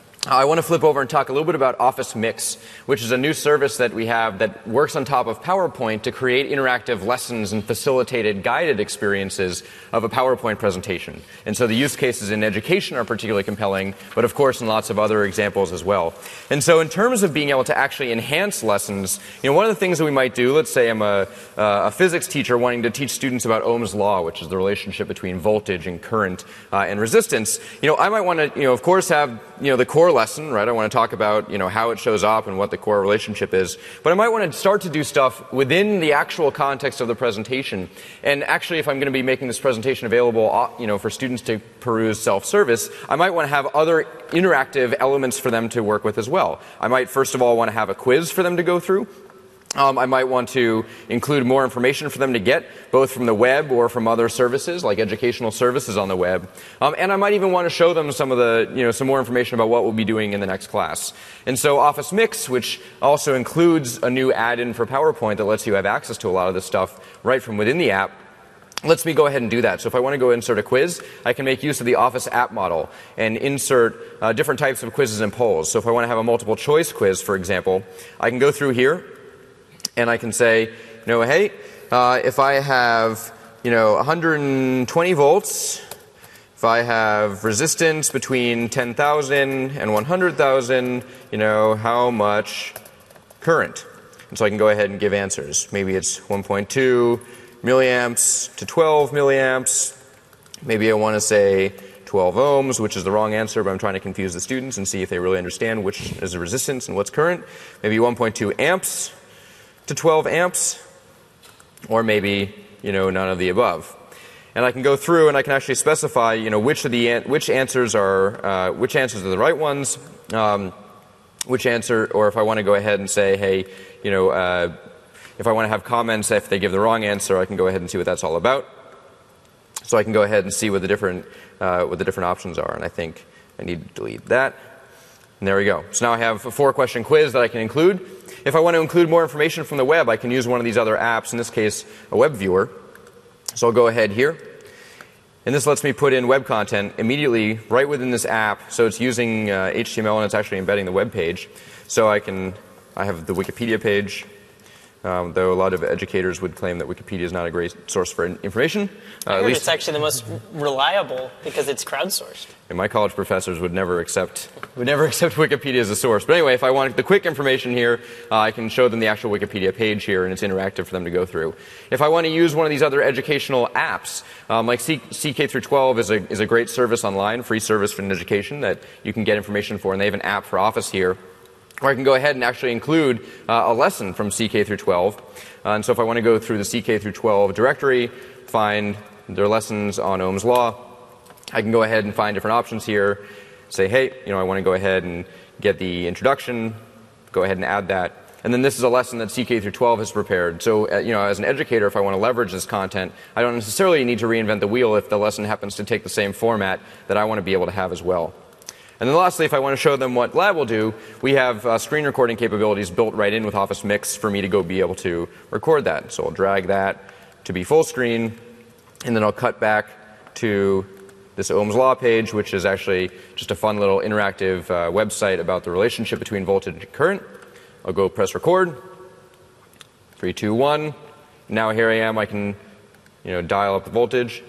I want to flip over and talk a little bit about Office Mix, which is a new service that we have that works on top of PowerPoint to create interactive lessons and facilitated guided experiences of a PowerPoint presentation. And so the use cases in education are particularly compelling, but of course in lots of other examples as well. And so in terms of being able to actually enhance lessons, you know, one of the things that we might do, let's say I'm a, uh, a physics teacher wanting to teach students about Ohm's law, which is the relationship between voltage and current uh, and resistance. You know, I might want to, you know, of course have, you know, the core lesson, right? I want to talk about, you know, how it shows up and what the core relationship is. But I might want to start to do stuff within the actual context of the presentation. And actually, if I'm going to be making this presentation available, you know, for students to peruse self-service, I might want to have other interactive elements for them to work with as well. I might, first of all, want to have a quiz for them to go through. Um, I might want to include more information for them to get, both from the web or from other services, like educational services on the web. Um, and I might even want to show them some of the, you know, some more information about what we'll be doing in the next class. And so Office Mix, which also includes a new add-in for PowerPoint that lets you have access to a lot of this stuff right from within the app, lets me go ahead and do that. So if I want to go insert a quiz, I can make use of the Office app model and insert uh, different types of quizzes and polls. So if I want to have a multiple choice quiz, for example, I can go through here and I can say, you know, hey, uh, if I have, you know, one hundred twenty volts, if I have resistance between ten thousand and one hundred thousand, you know, how much current? And so I can go ahead and give answers. Maybe it's one point two milliamps to twelve milliamps. Maybe I want to say twelve ohms, which is the wrong answer, but I'm trying to confuse the students and see if they really understand which is the resistance and what's current. Maybe one point two amps to twelve amps, or maybe, you know, none of the above. And I can go through and I can actually specify, you know, which of the an which answers are uh, which answers are the right ones, um, which answer, or if I want to go ahead and say, hey, you know, uh, if I want to have comments if they give the wrong answer, I can go ahead and see what that's all about. So I can go ahead and see what the different uh, what the different options are. And I think I need to delete that. And there we go. So now I have a four-question quiz that I can include. If I want to include more information from the web, I can use one of these other apps, in this case, a web viewer. So I'll go ahead here. And this lets me put in web content immediately right within this app. So it's using uh, H T M L and it's actually embedding the web page. So I can, I have the Wikipedia page. Um, though a lot of educators would claim that Wikipedia is not a great source for information. Uh, I heard at least it's actually the most reliable because it's crowdsourced. And my college professors would never accept would never accept Wikipedia as a source. But anyway, if I want the quick information here, uh, I can show them the actual Wikipedia page here, and it's interactive for them to go through. If I want to use one of these other educational apps, um, like C K through twelve is a is a great service online, free service for education that you can get information for, and they have an app for Office here. Or I can go ahead and actually include uh, a lesson from C K through twelve. Uh, and so if I want to go through the C K through twelve directory, find their lessons on Ohm's Law, I can go ahead and find different options here. Say, hey, you know, I want to go ahead and get the introduction, go ahead and add that. And then this is a lesson that C K through twelve has prepared. So, uh, you know, as an educator, if I want to leverage this content, I don't necessarily need to reinvent the wheel if the lesson happens to take the same format that I want to be able to have as well. And then lastly, if I want to show them what Lab will do, we have uh, screen recording capabilities built right in with Office Mix for me to go be able to record that. So I'll drag that to be full screen, and then I'll cut back to this Ohm's Law page, which is actually just a fun little interactive uh, website about the relationship between voltage and current. I'll go press record. Three, two, one. Now here I am. I can, you know, dial up the voltage.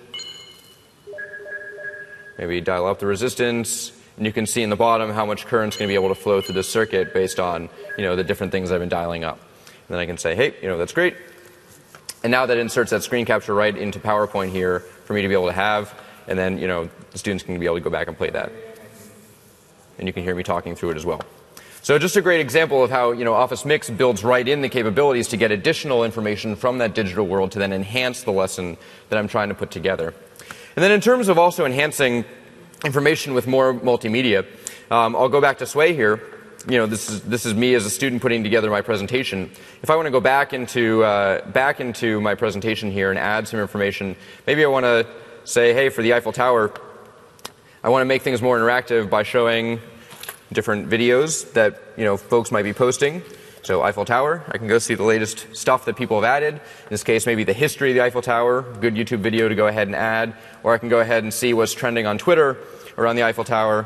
Maybe dial up the resistance. And you can see in the bottom how much current's going to be able to flow through this circuit based on, you know, the different things I've been dialing up. And then I can say, hey, you know, that's great. And now that inserts that screen capture right into PowerPoint here for me to be able to have. And then, you know, the students can be able to go back and play that. And you can hear me talking through it as well. So just a great example of how, you know, Office Mix builds right in the capabilities to get additional information from that digital world to then enhance the lesson that I'm trying to put together. And then in terms of also enhancing information with more multimedia, um, I'll go back to Sway here. You know, this is this is me as a student putting together my presentation. If I want to go back into uh, back into my presentation here and add some information, maybe I want to say, hey, for the Eiffel Tower, I want to make things more interactive by showing different videos that, you know, folks might be posting. So Eiffel Tower, I can go see the latest stuff that people have added. In this case, maybe the history of the Eiffel Tower, good YouTube video to go ahead and add. Or I can go ahead and see what's trending on Twitter around the Eiffel Tower.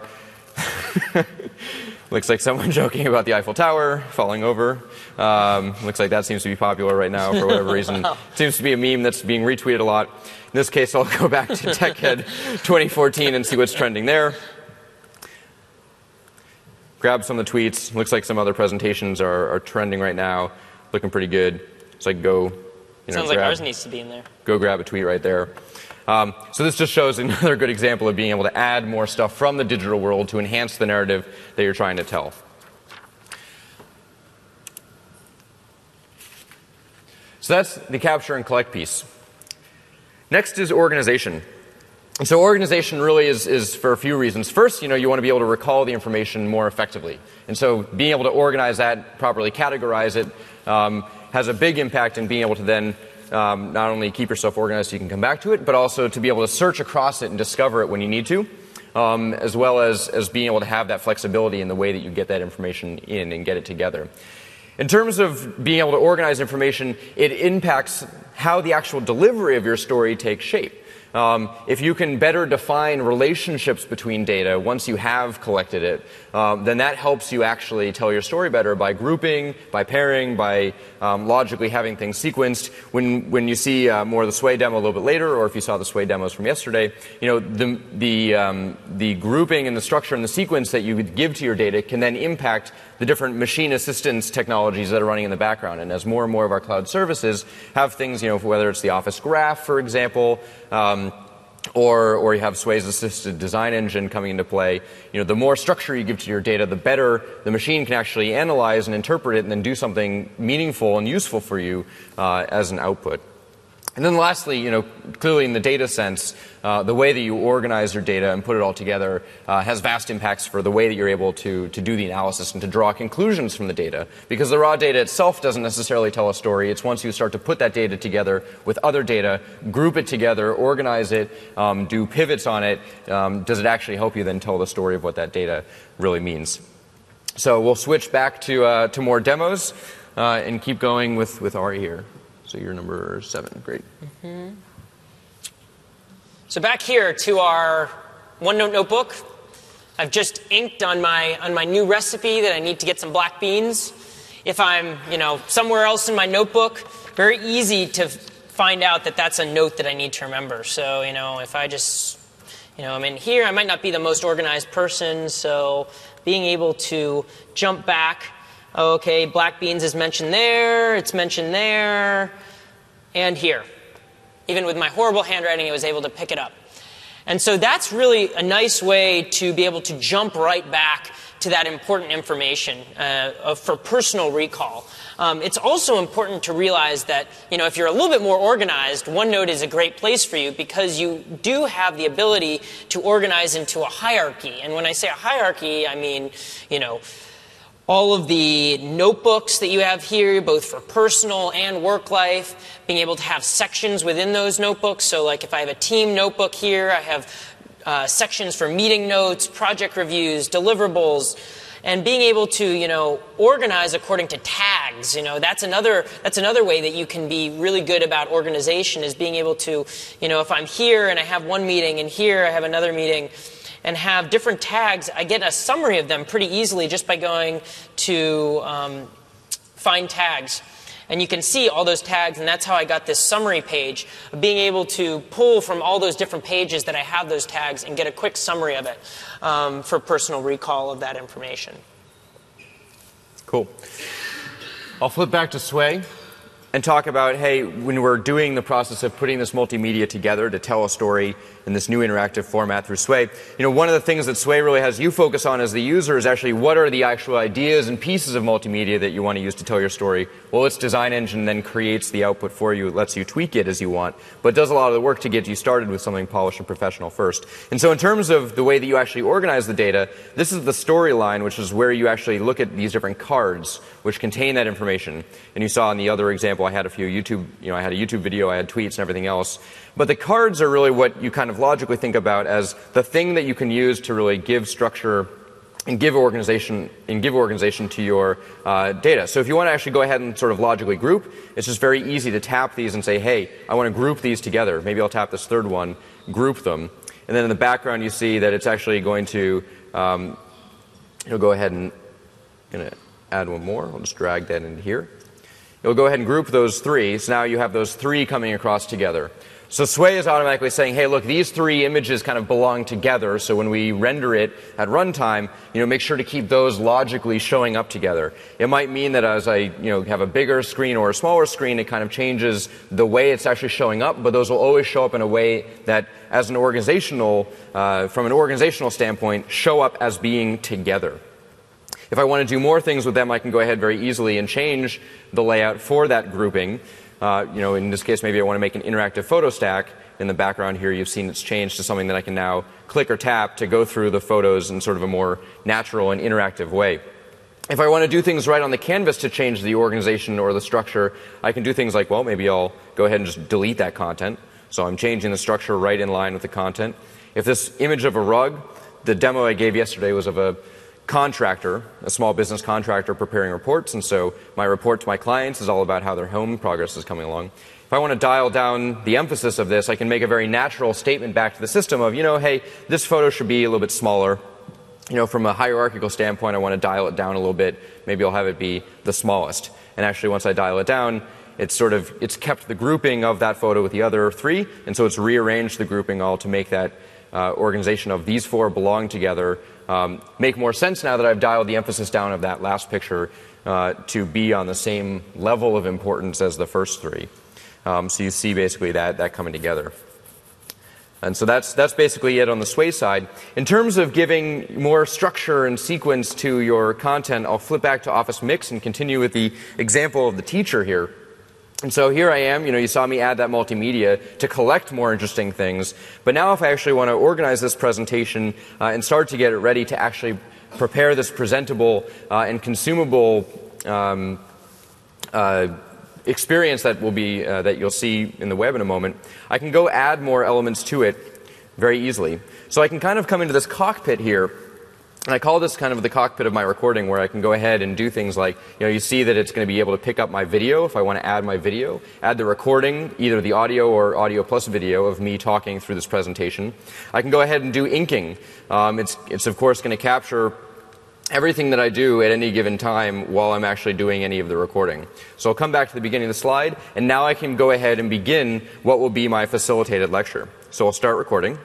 Looks like someone joking about the Eiffel Tower falling over. Um, looks like that seems to be popular right now for whatever reason. Wow. Seems to be a meme that's being retweeted a lot. In this case, I'll go back to TechHead twenty fourteen and see what's trending there. Grab some of the tweets. Looks like some other presentations are, are trending right now, looking pretty good. So I can go, you know, Sounds grab, like ours needs to be in there. Go grab a tweet right there. Um, so this just shows another good example of being able to add more stuff from the digital world to enhance the narrative that you're trying to tell. So that's the capture and collect piece. Next is organization. And so organization really is, is for a few reasons. First, you know, you want to be able to recall the information more effectively. And so being able to organize that, properly categorize it, um, has a big impact in being able to then um, not only keep yourself organized so you can come back to it, but also to be able to search across it and discover it when you need to, um, as well as, as being able to have that flexibility in the way that you get that information in and get it together. In terms of being able to organize information, it impacts how the actual delivery of your story takes shape. Um, if you can better define relationships between data once you have collected it, um, then that helps you actually tell your story better by grouping, by pairing, by um, logically having things sequenced. When when you see uh, more of the Sway demo a little bit later, or if you saw the Sway demos from yesterday, you know the the um, the grouping and the structure and the sequence that you would give to your data can then impact the different machine assistance technologies that are running in the background. And as more and more of our cloud services have things, you know, whether it's the Office Graph, for example, um, or or you have Sway's assisted design engine coming into play, you know, the more structure you give to your data, the better the machine can actually analyze and interpret it and then do something meaningful and useful for you uh, as an output. And then lastly, you know, clearly in the data sense, uh, the way that you organize your data and put it all together uh, has vast impacts for the way that you're able to, to do the analysis and to draw conclusions from the data. Because the raw data itself doesn't necessarily tell a story. It's once you start to put that data together with other data, group it together, organize it, um, do pivots on it, um, does it actually help you then tell the story of what that data really means. So we'll switch back to, uh, to more demos uh, and keep going with, with Ari here. So you're number seven. Great. Mm-hmm. So back here to our OneNote notebook, I've just inked on my on my new recipe that I need to get some black beans. If I'm, you know, somewhere else in my notebook, very easy to find out that that's a note that I need to remember. So, you know, if I just, you know, I'm in here, I might not be the most organized person, so being able to jump back, okay, black beans is mentioned there, it's mentioned there, and here. Even with my horrible handwriting, I was able to pick it up. And so that's really a nice way to be able to jump right back to that important information uh, for personal recall. Um, it's also important to realize that, you know, if you're a little bit more organized, OneNote is a great place for you because you do have the ability to organize into a hierarchy. And when I say a hierarchy, I mean, you know, all of the notebooks that you have here, both for personal and work life, being able to have sections within those notebooks. So like if I have a team notebook here, I have uh, sections for meeting notes, project reviews, deliverables, and being able to, you know, organize according to tags. You know, that's another that's another way that you can be really good about organization, is being able to, you know, if I'm here and I have one meeting and here I have another meeting, and have different tags, I get a summary of them pretty easily just by going to um, Find Tags. And you can see all those tags, and that's how I got this summary page, of being able to pull from all those different pages that I have those tags and get a quick summary of it um, for personal recall of that information. Cool. I'll flip back to Sway and talk about, hey, when we're doing the process of putting this multimedia together to tell a story in this new interactive format through Sway, you know, one of the things that Sway really has you focus on as the user is actually what are the actual ideas and pieces of multimedia that you want to use to tell your story. Well, its design engine then creates the output for you. It lets you tweak it as you want, but does a lot of the work to get you started with something polished and professional first. And so in terms of the way that you actually organize the data, this is the storyline, which is where you actually look at these different cards which contain that information. And you saw in the other example, I had a few YouTube, you know, I had a YouTube video, I had tweets and everything else. But the cards are really what you kind of logically think about as the thing that you can use to really give structure and give organization and give organization to your uh, data. So if you want to actually go ahead and sort of logically group, it's just very easy to tap these and say, hey, I want to group these together. Maybe I'll tap this third one, group them. And then in the background you see that it's actually going to, um, it'll go ahead and going to add one more. I'll just drag that into here. You'll go ahead and group those three. So now you have those three coming across together. So Sway is automatically saying, hey, look, these three images kind of belong together. So when we render it at runtime, you know, make sure to keep those logically showing up together. It might mean that as I, you know, have a bigger screen or a smaller screen, it kind of changes the way it's actually showing up. But those will always show up in a way that, as an organizational, uh, from an organizational standpoint, show up as being together. If I want to do more things with them, I can go ahead very easily and change the layout for that grouping. Uh, you know, in this case, maybe I want to make an interactive photo stack. In the background here, you've seen it's changed to something that I can now click or tap to go through the photos in sort of a more natural and interactive way. If I want to do things right on the canvas to change the organization or the structure, I can do things like, well, maybe I'll go ahead and just delete that content. So I'm changing the structure right in line with the content. If this image of a rug, the demo I gave yesterday was of a contractor, a small business contractor preparing reports, and so my report to my clients is all about how their home progress is coming along. If I want to dial down the emphasis of this, I can make a very natural statement back to the system of, you know, hey, this photo should be a little bit smaller. You know, from a hierarchical standpoint, I want to dial it down a little bit. Maybe I'll have it be the smallest. And actually, once I dial it down, it's sort of, it's kept the grouping of that photo with the other three, and so it's rearranged the grouping all to make that uh, organization of these four belong together Um, make more sense now that I've dialed the emphasis down of that last picture uh, to be on the same level of importance as the first three. Um, so you see basically that, that coming together. And so that's, that's basically it on the Sway side. In terms of giving more structure and sequence to your content, I'll flip back to Office Mix and continue with the example of the teacher here. And so here I am, you know, you saw me add that multimedia to collect more interesting things. But now if I actually want to organize this presentation uh, and start to get it ready to actually prepare this presentable uh, and consumable um, uh, experience that will be, uh, that you'll see in the web in a moment, I can go add more elements to it very easily. So I can kind of come into this cockpit here And I call this kind of the cockpit of my recording, where I can go ahead and do things like, you know, you see that it's going to be able to pick up my video if I want to add my video, add the recording, either the audio or audio plus video of me talking through this presentation. I can go ahead and do inking. Um, it's, it's, of course, going to capture everything that I do at any given time while I'm actually doing any of the recording. So I'll come back to the beginning of the slide, and now I can go ahead and begin what will be my facilitated lecture. So I'll start recording,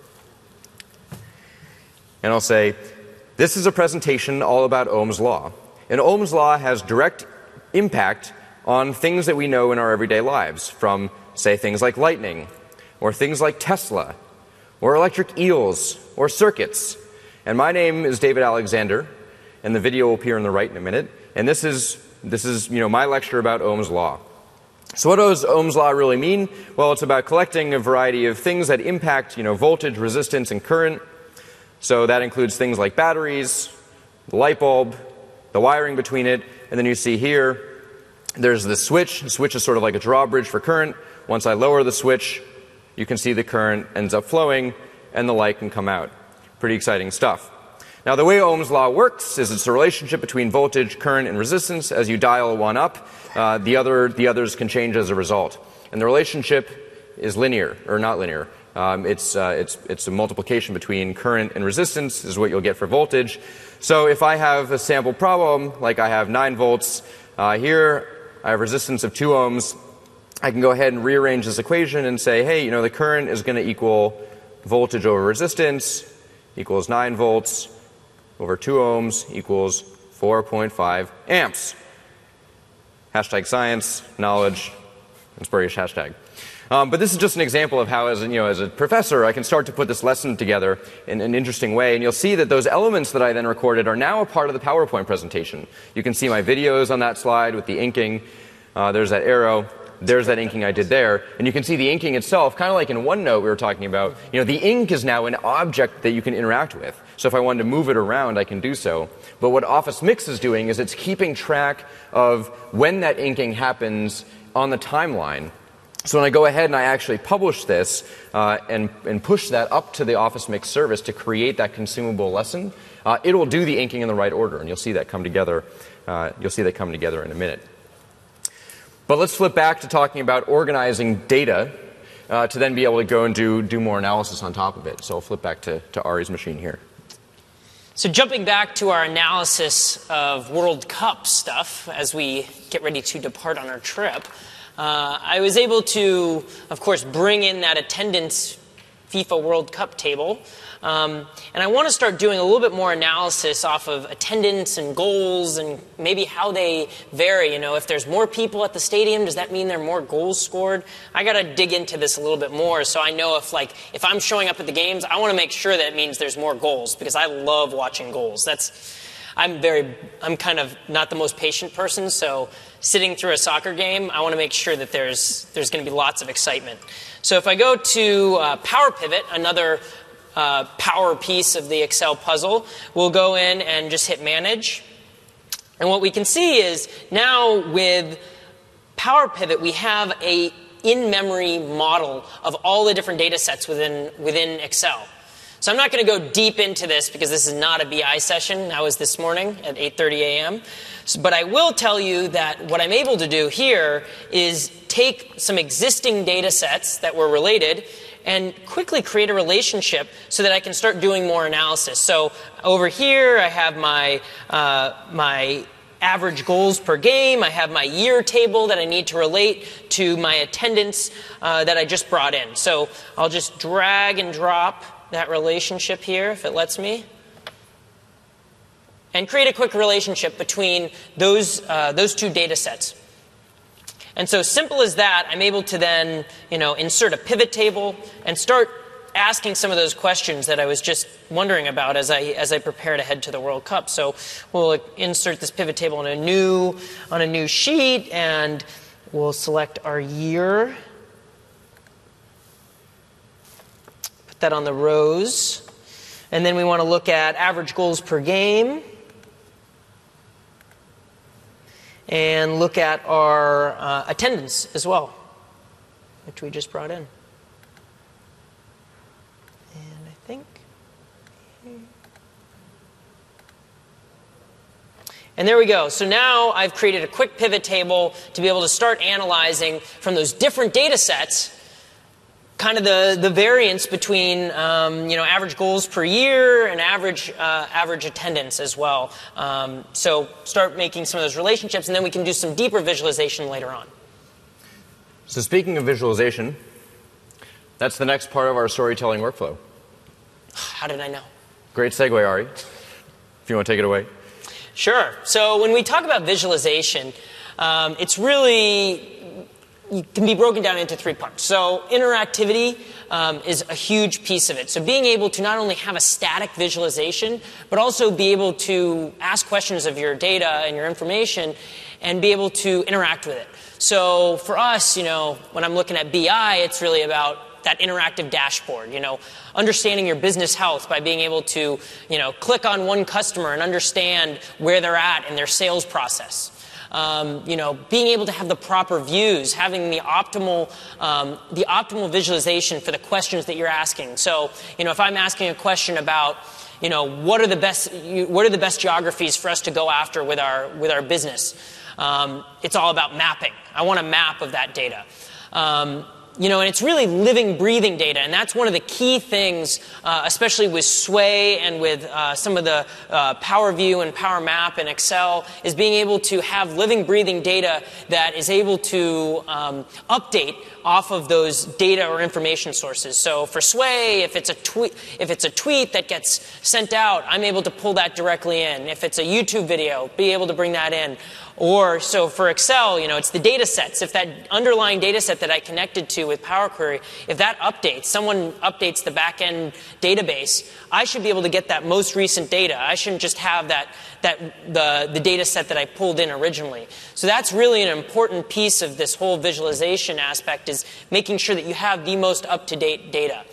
and I'll say, this is a presentation all about Ohm's law. And Ohm's law has direct impact on things that we know in our everyday lives, from, say, things like lightning, or things like Tesla, or electric eels, or circuits. And my name is David Alexander, and the video will appear on the right in a minute. And this is, this is you know, my lecture about Ohm's law. So what does Ohm's law really mean? Well, it's about collecting a variety of things that impact you know, voltage, resistance, and current. So that includes things like batteries, the light bulb, the wiring between it, and then you see here, there's the switch. The switch is sort of like a drawbridge for current. Once I lower the switch, you can see the current ends up flowing, and the light can come out. Pretty exciting stuff. Now, the way Ohm's law works is it's a relationship between voltage, current, and resistance. As you dial one up, uh, the other, the others can change as a result. And the relationship is linear, or not linear. Um, it's, uh, it's, it's a multiplication between current and resistance is what you'll get for voltage. So if I have a sample problem, like I have nine volts, uh, here I have resistance of two ohms, I can go ahead and rearrange this equation and say, hey, you know, the current is going to equal voltage over resistance equals nine volts over two ohms equals four point five amps. Hashtag science, knowledge, inspiration hashtag. Um, but this is just an example of how, as a, you know, as a professor, I can start to put this lesson together in an interesting way. And you'll see that those elements that I then recorded are now a part of the PowerPoint presentation. You can see my videos on that slide with the inking. Uh, there's that arrow. There's that inking I did there. And you can see the inking itself, kind of like in OneNote we were talking about. You know, the ink is now an object that you can interact with. So if I wanted to move it around, I can do so. But what Office Mix is doing is it's keeping track of when that inking happens on the timeline. So when I go ahead and I actually publish this uh, and, and push that up to the Office Mix service to create that consumable lesson, uh, it will do the inking in the right order, and you'll see that come together. Uh, you'll see that come together in a minute. But let's flip back to talking about organizing data uh, to then be able to go and do do more analysis on top of it. So I'll flip back to, to Ari's machine here. So jumping back to our analysis of World Cup stuff as we get ready to depart on our trip. Uh, I was able to, of course, bring in that attendance FIFA World Cup table. Um, and I want to start doing a little bit more analysis off of attendance and goals and maybe how they vary. You know, if there's more people at the stadium, does that mean there are more goals scored? I got to dig into this a little bit more so I know if, like, if I'm showing up at the games, I want to make sure that it means there's more goals because I love watching goals. That's... I'm very, I'm kind of not the most patient person, so sitting through a soccer game, I want to make sure that there's there's going to be lots of excitement. So if I go to uh, Power Pivot, another uh, power piece of the Excel puzzle, we'll go in and just hit Manage. And what we can see is now with Power Pivot, we have a in-memory model of all the different data sets within within Excel. So I'm not going to go deep into this because this is not a B I session. That was this morning at eight thirty a m So, but I will tell you that what I'm able to do here is take some existing data sets that were related and quickly create a relationship so that I can start doing more analysis. So over here I have my, uh, my average goals per game. I have my year table that I need to relate to my attendance uh, that I just brought in. So I'll just drag and drop that relationship here, if it lets me, and create a quick relationship between those uh, those two data sets. And so simple as that, I'm able to then, you know, insert a pivot table and start asking some of those questions that I was just wondering about as I as I prepare to head to the World Cup. So we'll insert this pivot table on a new on a new sheet, and we'll select our year. That on the rows, and then we want to look at average goals per game and look at our uh, attendance as well, which we just brought in. And I think And there we go. So now I've created a quick pivot table to be able to start analyzing from those different data sets kind of the, the variance between um, you know, average goals per year and average, uh, average attendance as well. Um, so start making some of those relationships, and then we can do some deeper visualization later on. So speaking of visualization, that's the next part of our storytelling workflow. How did I know? Great segue, Ari. If you want to take it away. Sure. So when we talk about visualization, um, it's really it can be broken down into three parts. So interactivity um, is a huge piece of it. So being able to not only have a static visualization, but also be able to ask questions of your data and your information and be able to interact with it. So for us, you know, when I'm looking at B I, it's really about that interactive dashboard, you know, understanding your business health by being able to, you know, click on one customer and understand where they're at in their sales process. Um, you know, being able to have the proper views, having the optimal, um, the optimal visualization for the questions that you're asking. So, you know, if I'm asking a question about, you know, what are the best, what are the best geographies for us to go after with our with our business, um, it's all about mapping. I want a map of that data. Um, You know, and it's really living, breathing data, and that's one of the key things, uh, especially with Sway and with uh, some of the uh, Power View and Power Map and Excel, is being able to have living, breathing data that is able to um, update off of those data or information sources. So for Sway, if it's a tweet, if it's a tweet that gets sent out, I'm able to pull that directly in. If it's a YouTube video, be able to bring that in. Or, so for Excel, you know, it's the data sets. If that underlying data set that I connected to with Power Query, if that updates, someone updates the back-end database, I should be able to get that most recent data. I shouldn't just have that, that the, the data set that I pulled in originally. So that's really an important piece of this whole visualization aspect, is making sure that you have the most up-to-date data.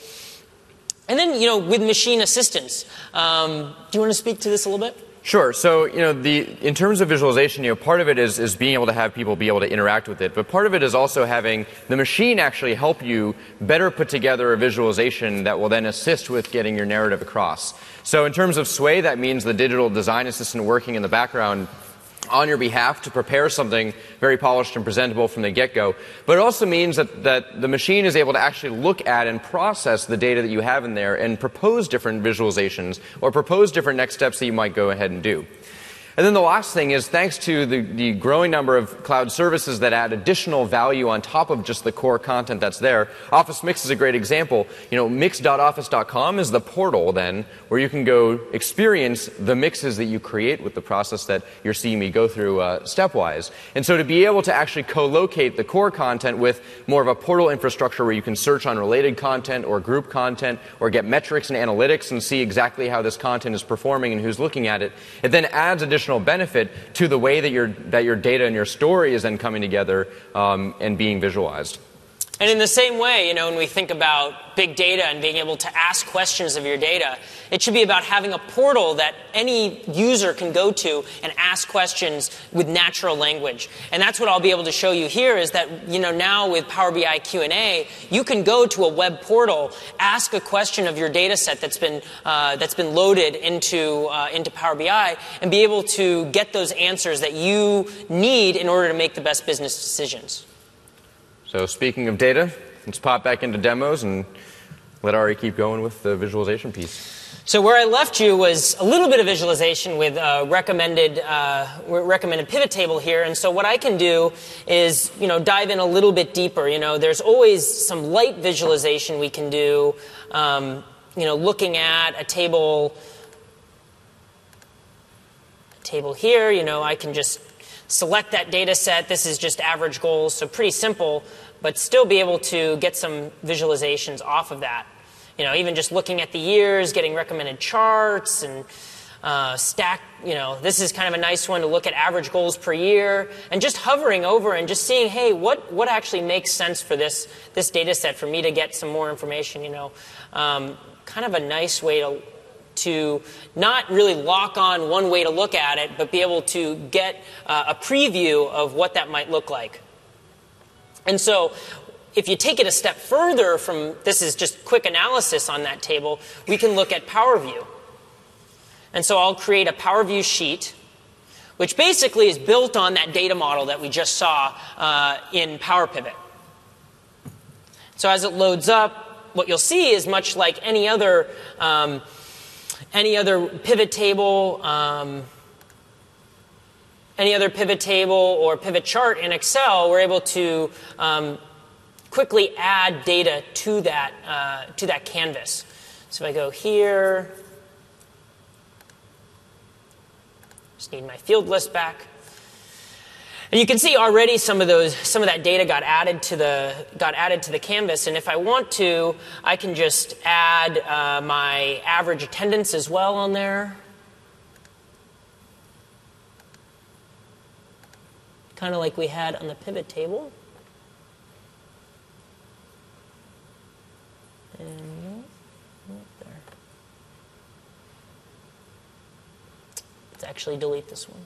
And then, you know, with machine assistance, um, do you want to speak to this a little bit? Sure. So, you know, the in terms of visualization, you know, part of it is is being able to have people be able to interact with it, but part of it is also having the machine actually help you better put together a visualization that will then assist with getting your narrative across. So, in terms of Sway, that means the digital design assistant working in the background on your behalf to prepare something very polished and presentable from the get-go. But it also means that, that the machine is able to actually look at and process the data that you have in there and propose different visualizations or propose different next steps that you might go ahead and do. And then the last thing is, thanks to the, the growing number of cloud services that add additional value on top of just the core content that's there, Office Mix is a great example. You know, mix dot office dot com is the portal then where you can go experience the mixes that you create with the process that you're seeing me go through uh, stepwise. And so to be able to actually co-locate the core content with more of a portal infrastructure where you can search on related content or group content or get metrics and analytics and see exactly how this content is performing and who's looking at it, it then adds additional benefit to the way that your that your data and your story is then coming together um, and being visualized. And in the same way, you know, when we think about big data and being able to ask questions of your data, it should be about having a portal that any user can go to and ask questions with natural language. And that's what I'll be able to show you here, is that, you know, now with Power B I Q and A, you can go to a web portal, ask a question of your data set that's been uh, that's been loaded into uh, into Power B I, and be able to get those answers that you need in order to make the best business decisions. So speaking of data, let's pop back into demos and let Ari keep going with the visualization piece. So where I left you was a little bit of visualization with a recommended, uh, recommended pivot table here. And so what I can do is, you know, dive in a little bit deeper. You know, there's always some light visualization we can do, um, you know, looking at a table, a table here. You know, I can just select that data set. This is just average goals, so pretty simple, but still be able to get some visualizations off of that. You know, even just looking at the years, getting recommended charts and uh, stack, you know, this is kind of a nice one to look at average goals per year, and just hovering over and just seeing, hey, what, what actually makes sense for this, this data set for me to get some more information, you know. Um, kind of a nice way to to not really lock on one way to look at it, but be able to get uh, a preview of what that might look like. And so if you take it a step further from, this is just quick analysis on that table, we can look at Power View. And so I'll create a Power View sheet which basically is built on that data model that we just saw uh, in Power Pivot. So as it loads up, what you'll see is much like any other um, any other pivot table, um, any other pivot table or pivot chart in Excel, we're able to um, quickly add data to that uh, to that canvas. So if I go here, just need my field list back. And you can see already some of those, some of that data got added to the got added to the canvas. And if I want to, I can just add uh, my average attendance as well on there, kind of like we had on the pivot table. And there. Let's actually delete this one.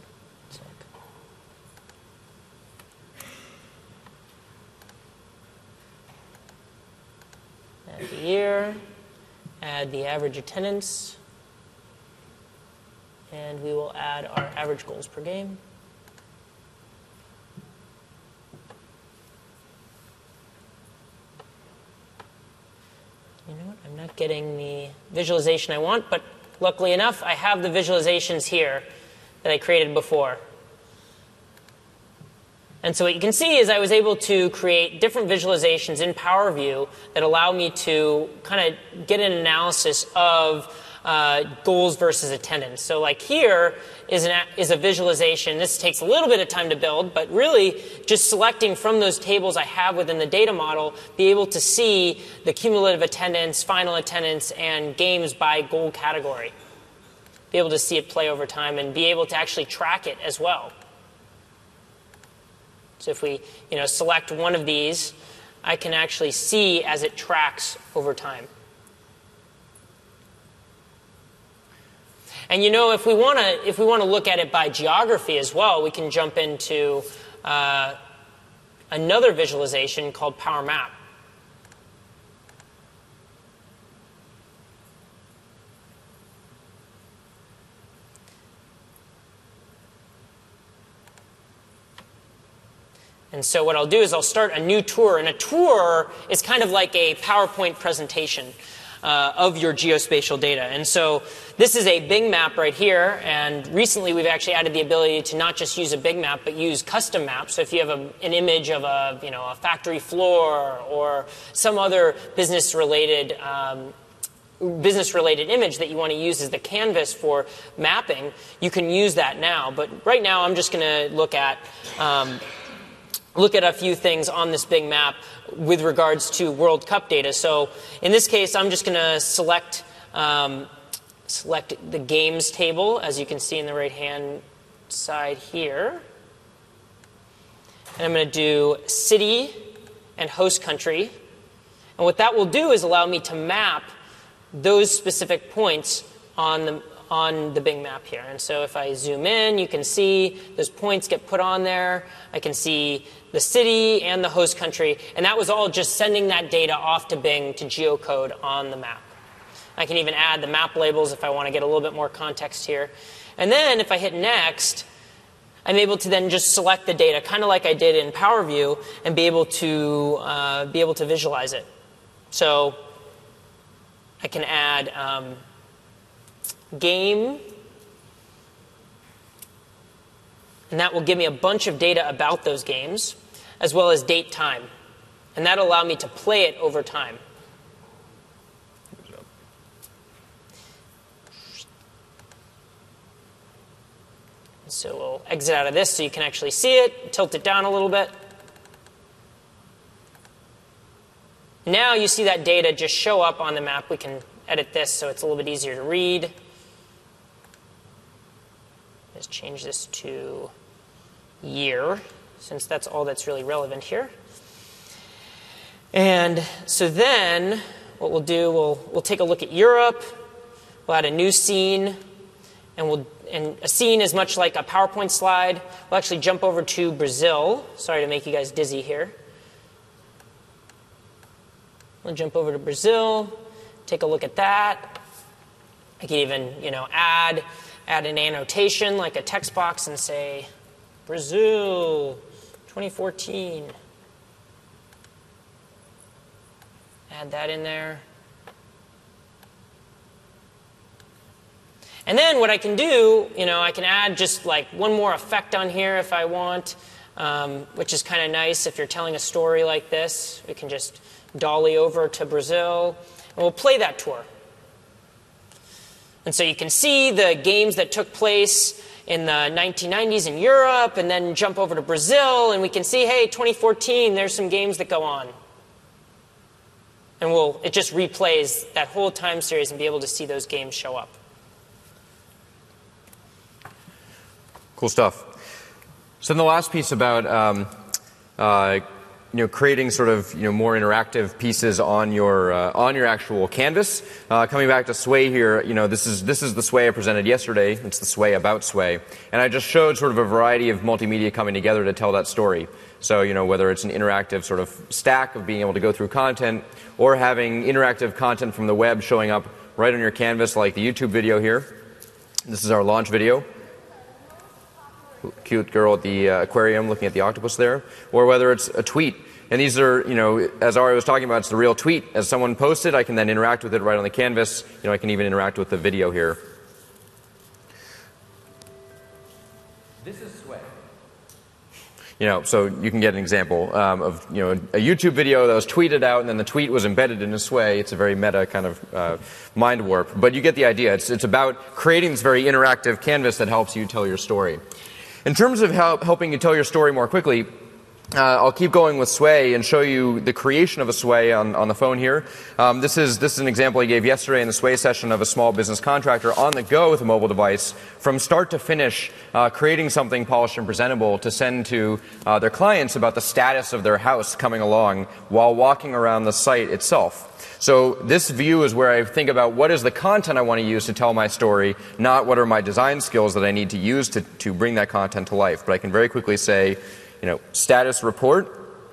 Add the year, add the average attendance, and we will add our average goals per game. You know what? I'm not getting the visualization I want, but luckily enough, I have the visualizations here that I created before. And so what you can see is I was able to create different visualizations in Power View that allow me to kind of get an analysis of uh, goals versus attendance. So like here is, an, is a visualization. This takes a little bit of time to build, but really just selecting from those tables I have within the data model, be able to see the cumulative attendance, final attendance, and games by goal category. Be able to see it play over time and be able to actually track it as well. So if we you know, select one of these, I can actually see as it tracks over time. And you know, if we want to if we want to look at it by geography as well, we can jump into uh, another visualization called Power Map. And so what I'll do is I'll start a new tour. And a tour is kind of like a PowerPoint presentation uh, of your geospatial data. And so this is a Bing map right here. And recently we've actually added the ability to not just use a Bing map, but use custom maps. So if you have a, an image of a, you know, a factory floor or some other business-related um, business-related image that you want to use as the canvas for mapping, you can use that now. But right now I'm just going to look at um, look at a few things on this Bing map with regards to World Cup data. So in this case, I'm just going to select um, select the games table, as you can see in the right-hand side here. And I'm going to do city and host country. And what that will do is allow me to map those specific points on the on the Bing map here. And so if I zoom in, you can see those points get put on there. I can see the city and the host country. And that was all just sending that data off to Bing to geocode on the map. I can even add the map labels if I want to get a little bit more context here. And then if I hit next, I'm able to then just select the data, kind of like I did in Power View, and be able to uh, be able to visualize it. So I can add um, game, and that will give me a bunch of data about those games, as well as date time. And that'll allow me to play it over time. So we'll exit out of this so you can actually see it, tilt it down a little bit. Now you see that data just show up on the map. We can edit this so it's a little bit easier to read. Let's change this to year, since that's all that's really relevant here. And so then what we'll do, we'll, we'll take a look at Europe. We'll add a new scene. And, we'll, and a scene is much like a PowerPoint slide. We'll actually jump over to Brazil. Sorry to make you guys dizzy here. We'll jump over to Brazil, take a look at that. I can even, you know, add add an annotation like a text box and say, Brazil twenty fourteen. Add that in there. And then what I can do, you know, I can add just like one more effect on here if I want, um, which is kind of nice if you're telling a story like this. We can just dolly over to Brazil, and we'll play that tour. And so you can see the games that took place in the nineteen nineties in Europe, and then jump over to Brazil, and we can see, hey, twenty fourteen, there's some games that go on. And we'll, it just replays that whole time series and be able to see those games show up. Cool stuff. So then the last piece about um, uh, you know, creating sort of you know, more interactive pieces on your uh, on your actual canvas. Uh, coming back to Sway here, you know, this is this is the Sway I presented yesterday. It's the Sway about Sway, and I just showed sort of a variety of multimedia coming together to tell that story. So you know, whether it's an interactive sort of stack of being able to go through content, or having interactive content from the web showing up right on your canvas, like the YouTube video here. This is our launch video. Cute girl at the uh, aquarium looking at the octopus there, or whether it's a tweet. And these are, you know, as Ari was talking about, it's the real tweet. As someone posted, I can then interact with it right on the canvas. You know, I can even interact with the video here. This is Sway. You know, so you can get an example um, of, you know, a YouTube video that was tweeted out, and then the tweet was embedded in a Sway. It's a very meta kind of uh, mind warp, but you get the idea. It's it's about creating this very interactive canvas that helps you tell your story. In terms of help, helping you tell your story more quickly, uh, I'll keep going with Sway and show you the creation of a Sway on, on the phone here. Um, this is this is an example I gave yesterday in the Sway session of a small business contractor on the go with a mobile device from start to finish, uh, creating something polished and presentable to send to uh, their clients about the status of their house coming along while walking around the site itself. So this view is where I think about what is the content I want to use to tell my story, not what are my design skills that I need to use to, to bring that content to life. But I can very quickly say, you know, status report.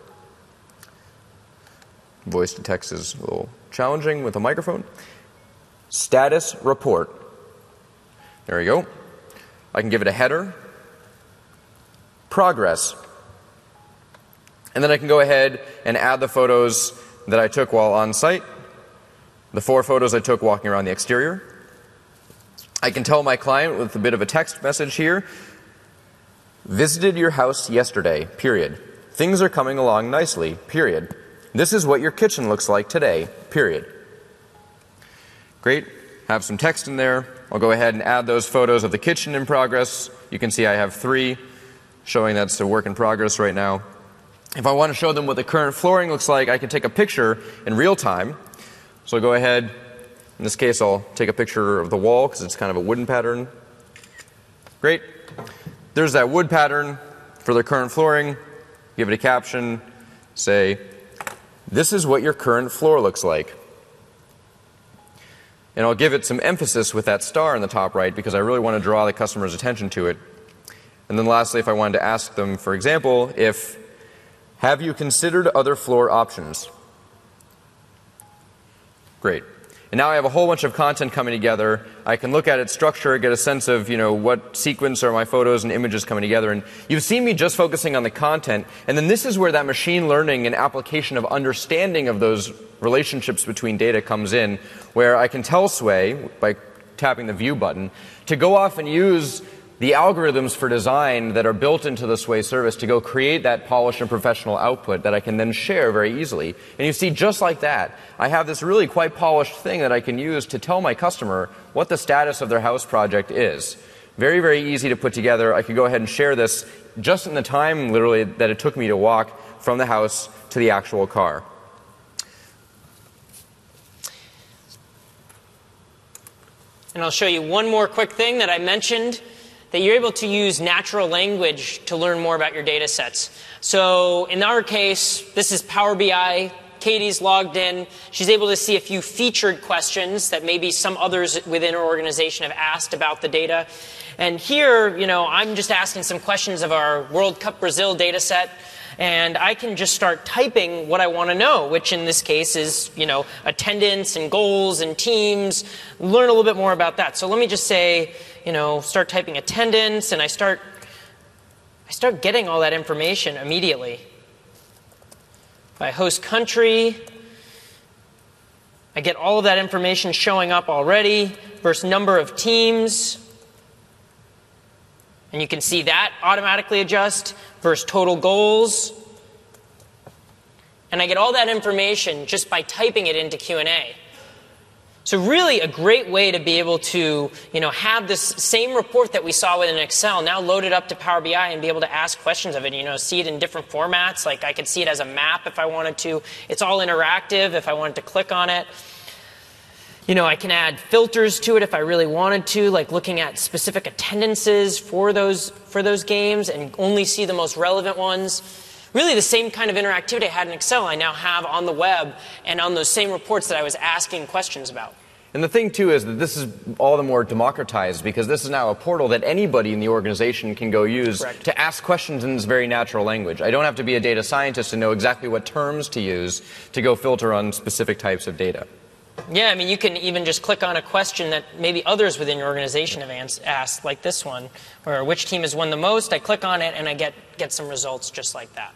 Voice to text is a little challenging with a microphone. Status report. There we go. I can give it a header. Progress. And then I can go ahead and add the photos that I took while on site. The four photos I took walking around the exterior. I can tell my client with a bit of a text message here, visited your house yesterday, period. Things are coming along nicely, period. This is what your kitchen looks like today, period. Great. Have some text in there. I'll go ahead and add those photos of the kitchen in progress. You can see I have three, showing that's a work in progress right now. If I want to show them what the current flooring looks like, I can take a picture in real time. So I'll go ahead, in this case I'll take a picture of the wall because it's kind of a wooden pattern. Great. There's that wood pattern for the current flooring. Give it a caption. Say, this is what your current floor looks like. And I'll give it some emphasis with that star in the top right because I really want to draw the customer's attention to it. And then lastly, if I wanted to ask them, for example, if, have you considered other floor options? Great. And now I have a whole bunch of content coming together. I can look at its structure, get a sense of, you know, what sequence are my photos and images coming together. And you've seen me just focusing on the content. And then this is where that machine learning and application of understanding of those relationships between data comes in, where I can tell Sway, by tapping the view button, to go off and use the algorithms for design that are built into the Sway service to go create that polished and professional output that I can then share very easily. And you see, just like that, I have this really quite polished thing that I can use to tell my customer what the status of their house project is. Very, very easy to put together. I could go ahead and share this just in the time, literally, that it took me to walk from the house to the actual car. And I'll show you one more quick thing that I mentioned, that you're able to use natural language to learn more about your data sets. So in our case, this is Power B I. Katie's logged in. She's able to see a few featured questions that maybe some others within her organization have asked about the data. And here, you know, I'm just asking some questions of our World Cup Brazil data set. and I can just start typing what I want to know, which in this case is, you know, attendance and goals and teams. Learn a little bit more about that. So let me just say, you know, start typing attendance, and I start, I start getting all that information immediately. By host country, I get all of that information showing up already, versus number of teams. And you can see that automatically adjust versus total goals. And I get all that information just by typing it into Q and A. So really a great way to be able to, you know, have this same report that we saw within Excel now loaded up to Power B I and be able to ask questions of it, you know, see it in different formats. Like I could see it as a map if I wanted to. It's all interactive if I wanted to click on it. You know, I can add filters to it if I really wanted to, like looking at specific attendances for those, for those games and only see the most relevant ones. Really the same kind of interactivity I had in Excel I now have on the web and on those same reports that I was asking questions about. And the thing, too, is that this is all the more democratized because this is now a portal that anybody in the organization can go use Correct. to ask questions in this very natural language. I don't have to be a data scientist to know exactly what terms to use to go filter on specific types of data. Yeah, I mean, you can even just click on a question that maybe others within your organization have asked, like this one, where which team has won the most. I click on it, and I get, get some results just like that.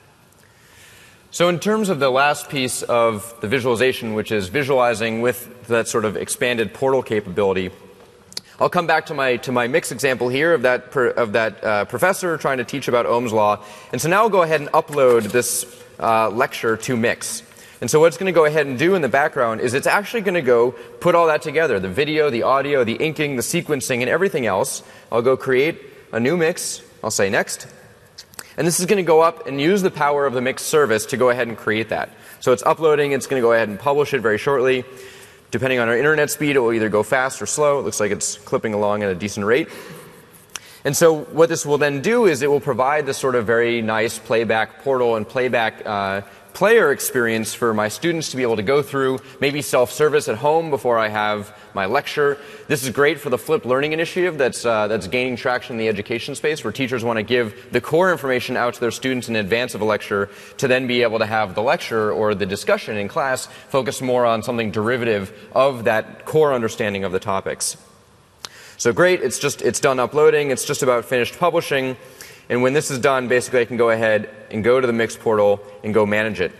So in terms of the last piece of the visualization, which is visualizing with that sort of expanded portal capability, I'll come back to my, to my mix example here of that, per, of that uh, professor trying to teach about Ohm's law. And so now I'll go ahead and upload this uh, lecture to Mix. And so what it's going to go ahead and do in the background is it's actually going to go put all that together, the video, the audio, the inking, the sequencing, and everything else. I'll go create a new mix. I'll say next. And this is going to go up and use the power of the Mix service to go ahead and create that. So it's uploading. It's going to go ahead and publish it very shortly. Depending on our internet speed, it will either go fast or slow. It looks like it's clipping along at a decent rate. And so what this will then do is it will provide this sort of very nice playback portal and playback uh, player experience for my students to be able to go through, maybe self-service at home before I have my lecture. This is great for the flipped learning initiative that's, uh, that's gaining traction in the education space, where teachers want to give the core information out to their students in advance of a lecture to then be able to have the lecture or the discussion in class focus more on something derivative of that core understanding of the topics. So great, it's just, it's done uploading, it's just about finished publishing. And when this is done, basically I can go ahead and go to the Mix portal and go manage it.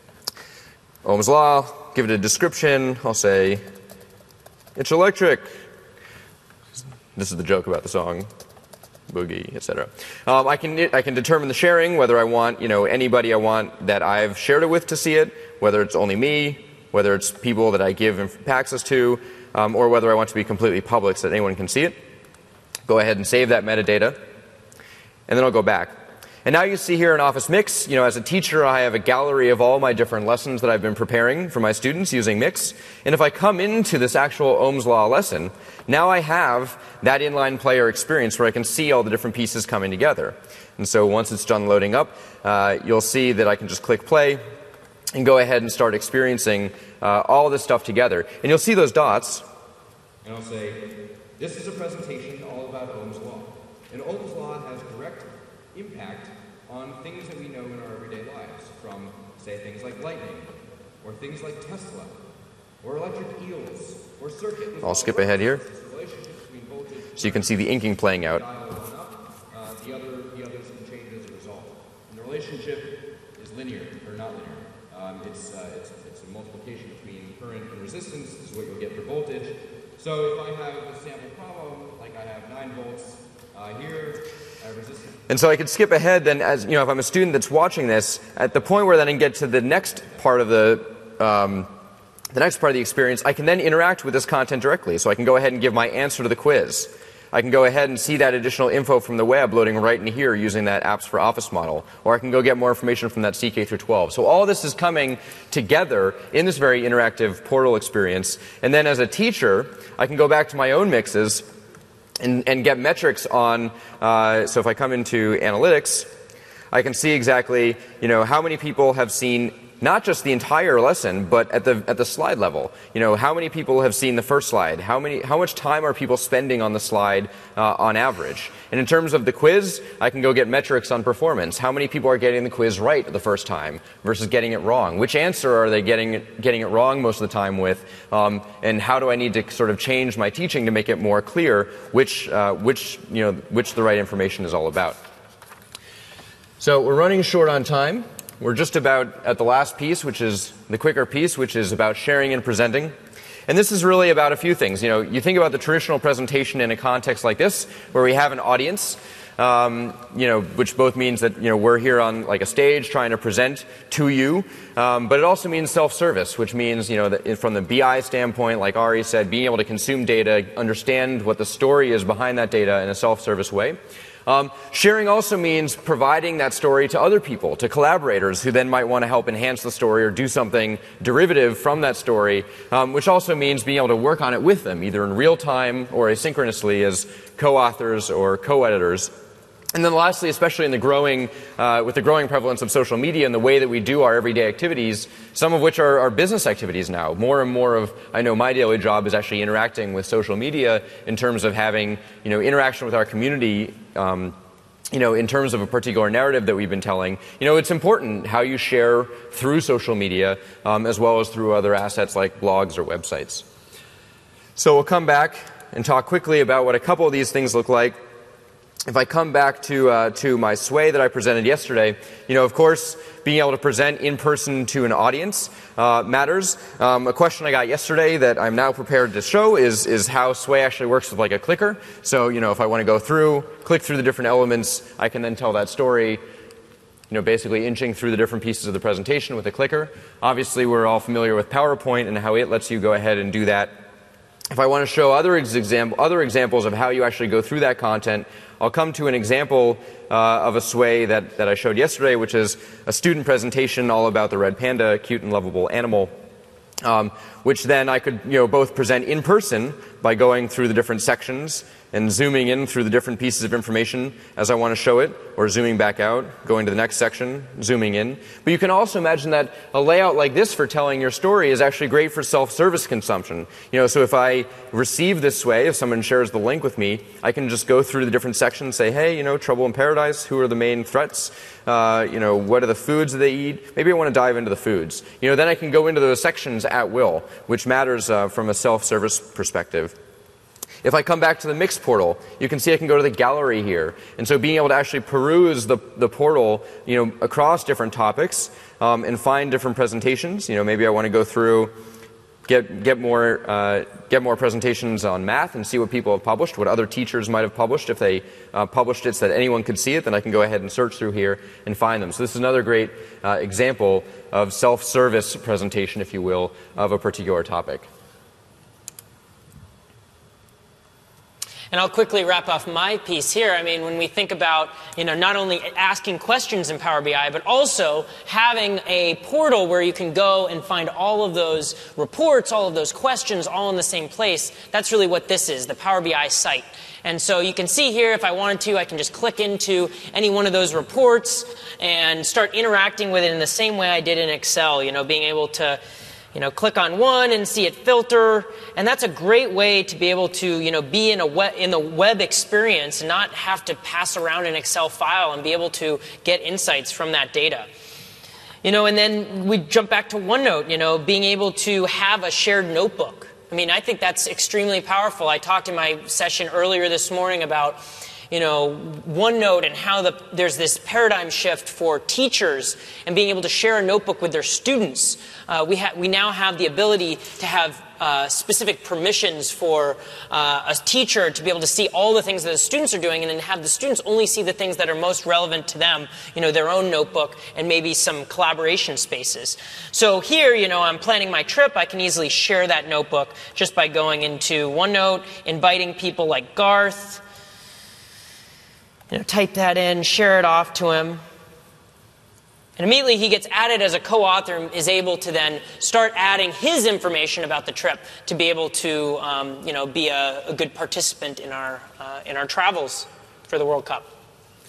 Ohm's law, give it a description. I'll say, it's electric. This is the joke about the song, Boogie, et cetera. Um, I can, I can determine the sharing, whether I want, you know, anybody I want that I've shared it with to see it, whether it's only me, whether it's people that I give access to, um, or whether I want to be completely public so that anyone can see it. Go ahead and save that metadata. And then I'll go back. And now you see here in Office Mix, you know, as a teacher, I have a gallery of all my different lessons that I've been preparing for my students using Mix. And if I come into this actual Ohm's Law lesson, now I have that inline player experience where I can see all the different pieces coming together. And so once it's done loading up, uh, you'll see that I can just click play and go ahead and start experiencing uh, all this stuff together. And you'll see those dots. And I'll say, this is a presentation all about Ohm's Law. And Ohm's Law has direct impact on things that we know in our everyday lives, from, say, things like lightning, or things like Tesla, or electric eels, or circuit. I'll skip ahead here. So you can see the inking playing out. Uh, the, other, the others can change as a result. And the relationship is linear, or not linear. Um, it's, uh, it's, it's a multiplication between current and resistance. This is what you'll get for voltage. So if I have a sample problem, like I have nine volts, Uh, here, I have resistance. And so I could skip ahead then, as you know, if I'm a student that's watching this, at the point where then I get to the next part of the um, the next part of the experience, I can then interact with this content directly. So I can go ahead and give my answer to the quiz. I can go ahead and see that additional info from the web loading right in here using that Apps for Office model. Or I can go get more information from that C K through twelve. So all this is coming together in this very interactive portal experience. And then as a teacher, I can go back to my own mixes And, and get metrics on, uh, so if I come into analytics, I can see exactly, you know, how many people have seen not just the entire lesson, but at the at the slide level. You know, how many people have seen the first slide? How many how much time are people spending on the slide uh, on average? And in terms of the quiz, I can go get metrics on performance. How many people are getting the quiz right the first time versus getting it wrong? Which answer are they getting it, getting it wrong most of the time with? Um, and how do I need to sort of change my teaching to make it more clear which uh, which you know which the right information is all about? So we're running short on time. We're just about at the last piece, which is the quicker piece, which is about sharing and presenting. And this is really about a few things. You know, you think about the traditional presentation in a context like this, where we have an audience, um, you know, which both means that, you know, we're here on like a stage trying to present to you, um, but it also means self-service, which means, you know, that from the B I standpoint, like Ari said, being able to consume data, understand what the story is behind that data in a self-service way. Um, sharing also means providing that story to other people, to collaborators who then might want to help enhance the story or do something derivative from that story, um, which also means being able to work on it with them, either in real time or asynchronously as co-authors or co-editors. And then lastly, especially in the growing, uh, with the growing prevalence of social media and the way that we do our everyday activities, some of which are, are business activities now. More and more of, I know my daily job is actually interacting with social media in terms of having, you know, interaction with our community, um, you know, in terms of a particular narrative that we've been telling. You know, it's important how you share through social media, um, as well as through other assets like blogs or websites. So we'll come back and talk quickly about what a couple of these things look like. If I come back to uh, to my sway that I presented yesterday, you know, of course, being able to present in person to an audience uh, matters. Um, a question I got yesterday that I'm now prepared to show is is how sway actually works with like a clicker. So, you know, if I want to go through, click through the different elements, I can then tell that story, you know, basically inching through the different pieces of the presentation with a clicker. Obviously, we're all familiar with PowerPoint and how it lets you go ahead and do that. If I want to show other, exam other examples of how you actually go through that content, I'll come to an example uh, of a sway that, that I showed yesterday, which is a student presentation all about the red panda, a cute and lovable animal, um, which then I could, you know, both present in person by going through the different sections and zooming in through the different pieces of information as I want to show it, or zooming back out, going to the next section, zooming in. But you can also imagine that a layout like this for telling your story is actually great for self-service consumption. You know, so if I receive this sway, if someone shares the link with me, I can just go through the different sections, say, hey, you know, trouble in paradise, who are the main threats? Uh, you know, what are the foods that they eat? Maybe I want to dive into the foods. You know, then I can go into those sections at will, which matters uh, from a self-service perspective. If I come back to the Mix portal, you can see I can go to the gallery here. And so being able to actually peruse the, the portal, you know, across different topics um, and find different presentations. You know, maybe I want to go through, get, get, more, uh, get more presentations on math and see what people have published, what other teachers might have published. If they uh, published it so that anyone could see it, then I can go ahead and search through here and find them. So this is another great uh, example of self-service presentation, if you will, of a particular topic. And I'll quickly wrap off my piece here. I mean, when we think about, you know, not only asking questions in Power B I, but also having a portal where you can go and find all of those reports, all of those questions, all in the same place, that's really what this is, the Power B I site. And so you can see here, if I wanted to, I can just click into any one of those reports and start interacting with it in the same way I did in Excel, you know, being able to, you know, click on one and see it filter, and that's a great way to be able to, you know, be in a web, in the web experience and not have to pass around an Excel file and be able to get insights from that data. You know, and then we jump back to OneNote, you know, being able to have a shared notebook. I mean, I think that's extremely powerful. I talked in my session earlier this morning about, you know, OneNote and how the, there's this paradigm shift for teachers and being able to share a notebook with their students. Uh, we, ha we now have the ability to have uh, specific permissions for uh, a teacher to be able to see all the things that the students are doing, and then have the students only see the things that are most relevant to them, you know, their own notebook, and maybe some collaboration spaces. So here, you know, I'm planning my trip. I can easily share that notebook just by going into OneNote, inviting people like Garth. You know, type that in, share it off to him. And immediately he gets added as a co-author and is able to then start adding his information about the trip to be able to, um, you know, be a, a good participant in our, uh, in our travels for the World Cup.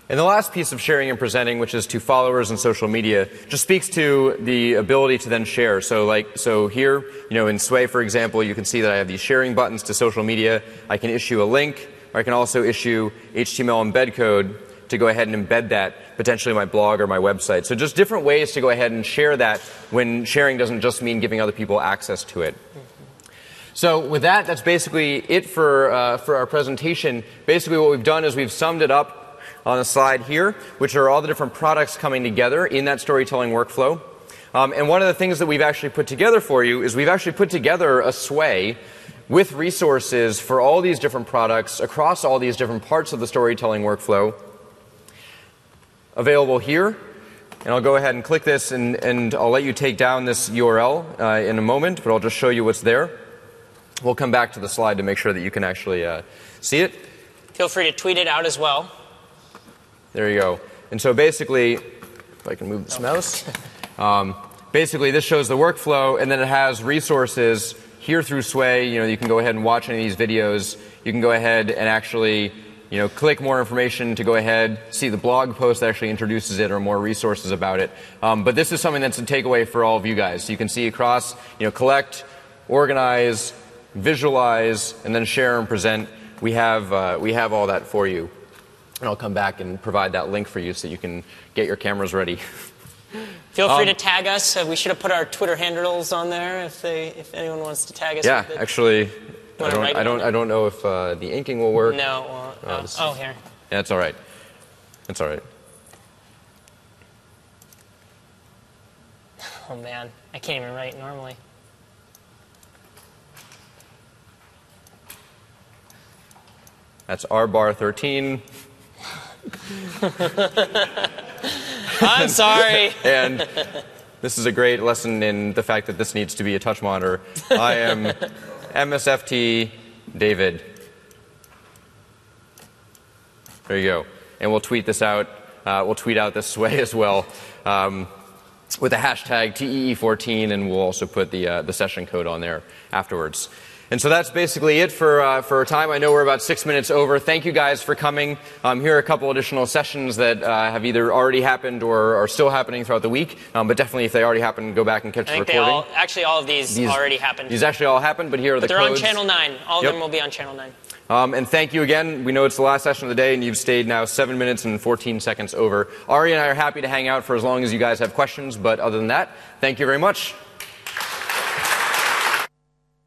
And the last piece of sharing and presenting, which is to followers and social media, just speaks to the ability to then share. So like, so here, you know, in Sway, for example, you can see that I have these sharing buttons to social media. I can issue a link, or I can also issue H T M L embed code to go ahead and embed that, potentially my blog or my website. So just different ways to go ahead and share that when sharing doesn't just mean giving other people access to it. So with that, that's basically it for, uh, for our presentation. Basically what we've done is we've summed it up on the slide here, which are all the different products coming together in that storytelling workflow. Um, and one of the things that we've actually put together for you is we've actually put together a Sway with resources for all these different products across all these different parts of the storytelling workflow available here. And I'll go ahead and click this, and, and I'll let you take down this U R L uh, in a moment, but I'll just show you what's there. We'll come back to the slide to make sure that you can actually uh, see it. Feel free to tweet it out as well. There you go. And so basically, if I can move this mouse, um, basically this shows the workflow, and then it has resources here through Sway. You know, you can go ahead and watch any of these videos. You can go ahead and actually, you know, click more information to go ahead, see the blog post that actually introduces it or more resources about it. Um, but this is something that's a takeaway for all of you guys. So you can see across, you know, collect, organize, visualize, and then share and present. We have, uh, we have all that for you. And I'll come back and provide that link for you so you can get your cameras ready. Feel free um, to tag us. Uh, we should have put our Twitter handles on there if they, if anyone wants to tag us. Yeah, with it. actually, I don't, write I it don't, on I don't know if uh, the inking will work. No. Well, Oh, oh, this- oh, here. Yeah, it's all right. It's all right. Oh man, I can't even write normally. That's R bar thirteen. I'm sorry. And this is a great lesson in the fact that this needs to be a touch monitor. I am M S F T David. There you go. And we'll tweet this out. Uh, we'll tweet out this Sway as well um, with the hashtag T E E fourteen, and we'll also put the, uh, the session code on there afterwards. And so that's basically it for, uh, for our time. I know we're about six minutes over. Thank you guys for coming. Um, here are a couple additional sessions that uh, have either already happened or are still happening throughout the week. Um, but definitely if they already happened, go back and catch I the think they recording. all, actually all of these, These- already happened. These actually all happened, but here are but the they're codes. on Channel nine. All of Yep. them will be on Channel nine. Um, and thank you again. We know it's the last session of the day, and you've stayed now seven minutes and fourteen seconds over. Ari and I are happy to hang out for as long as you guys have questions, but other than that, thank you very much.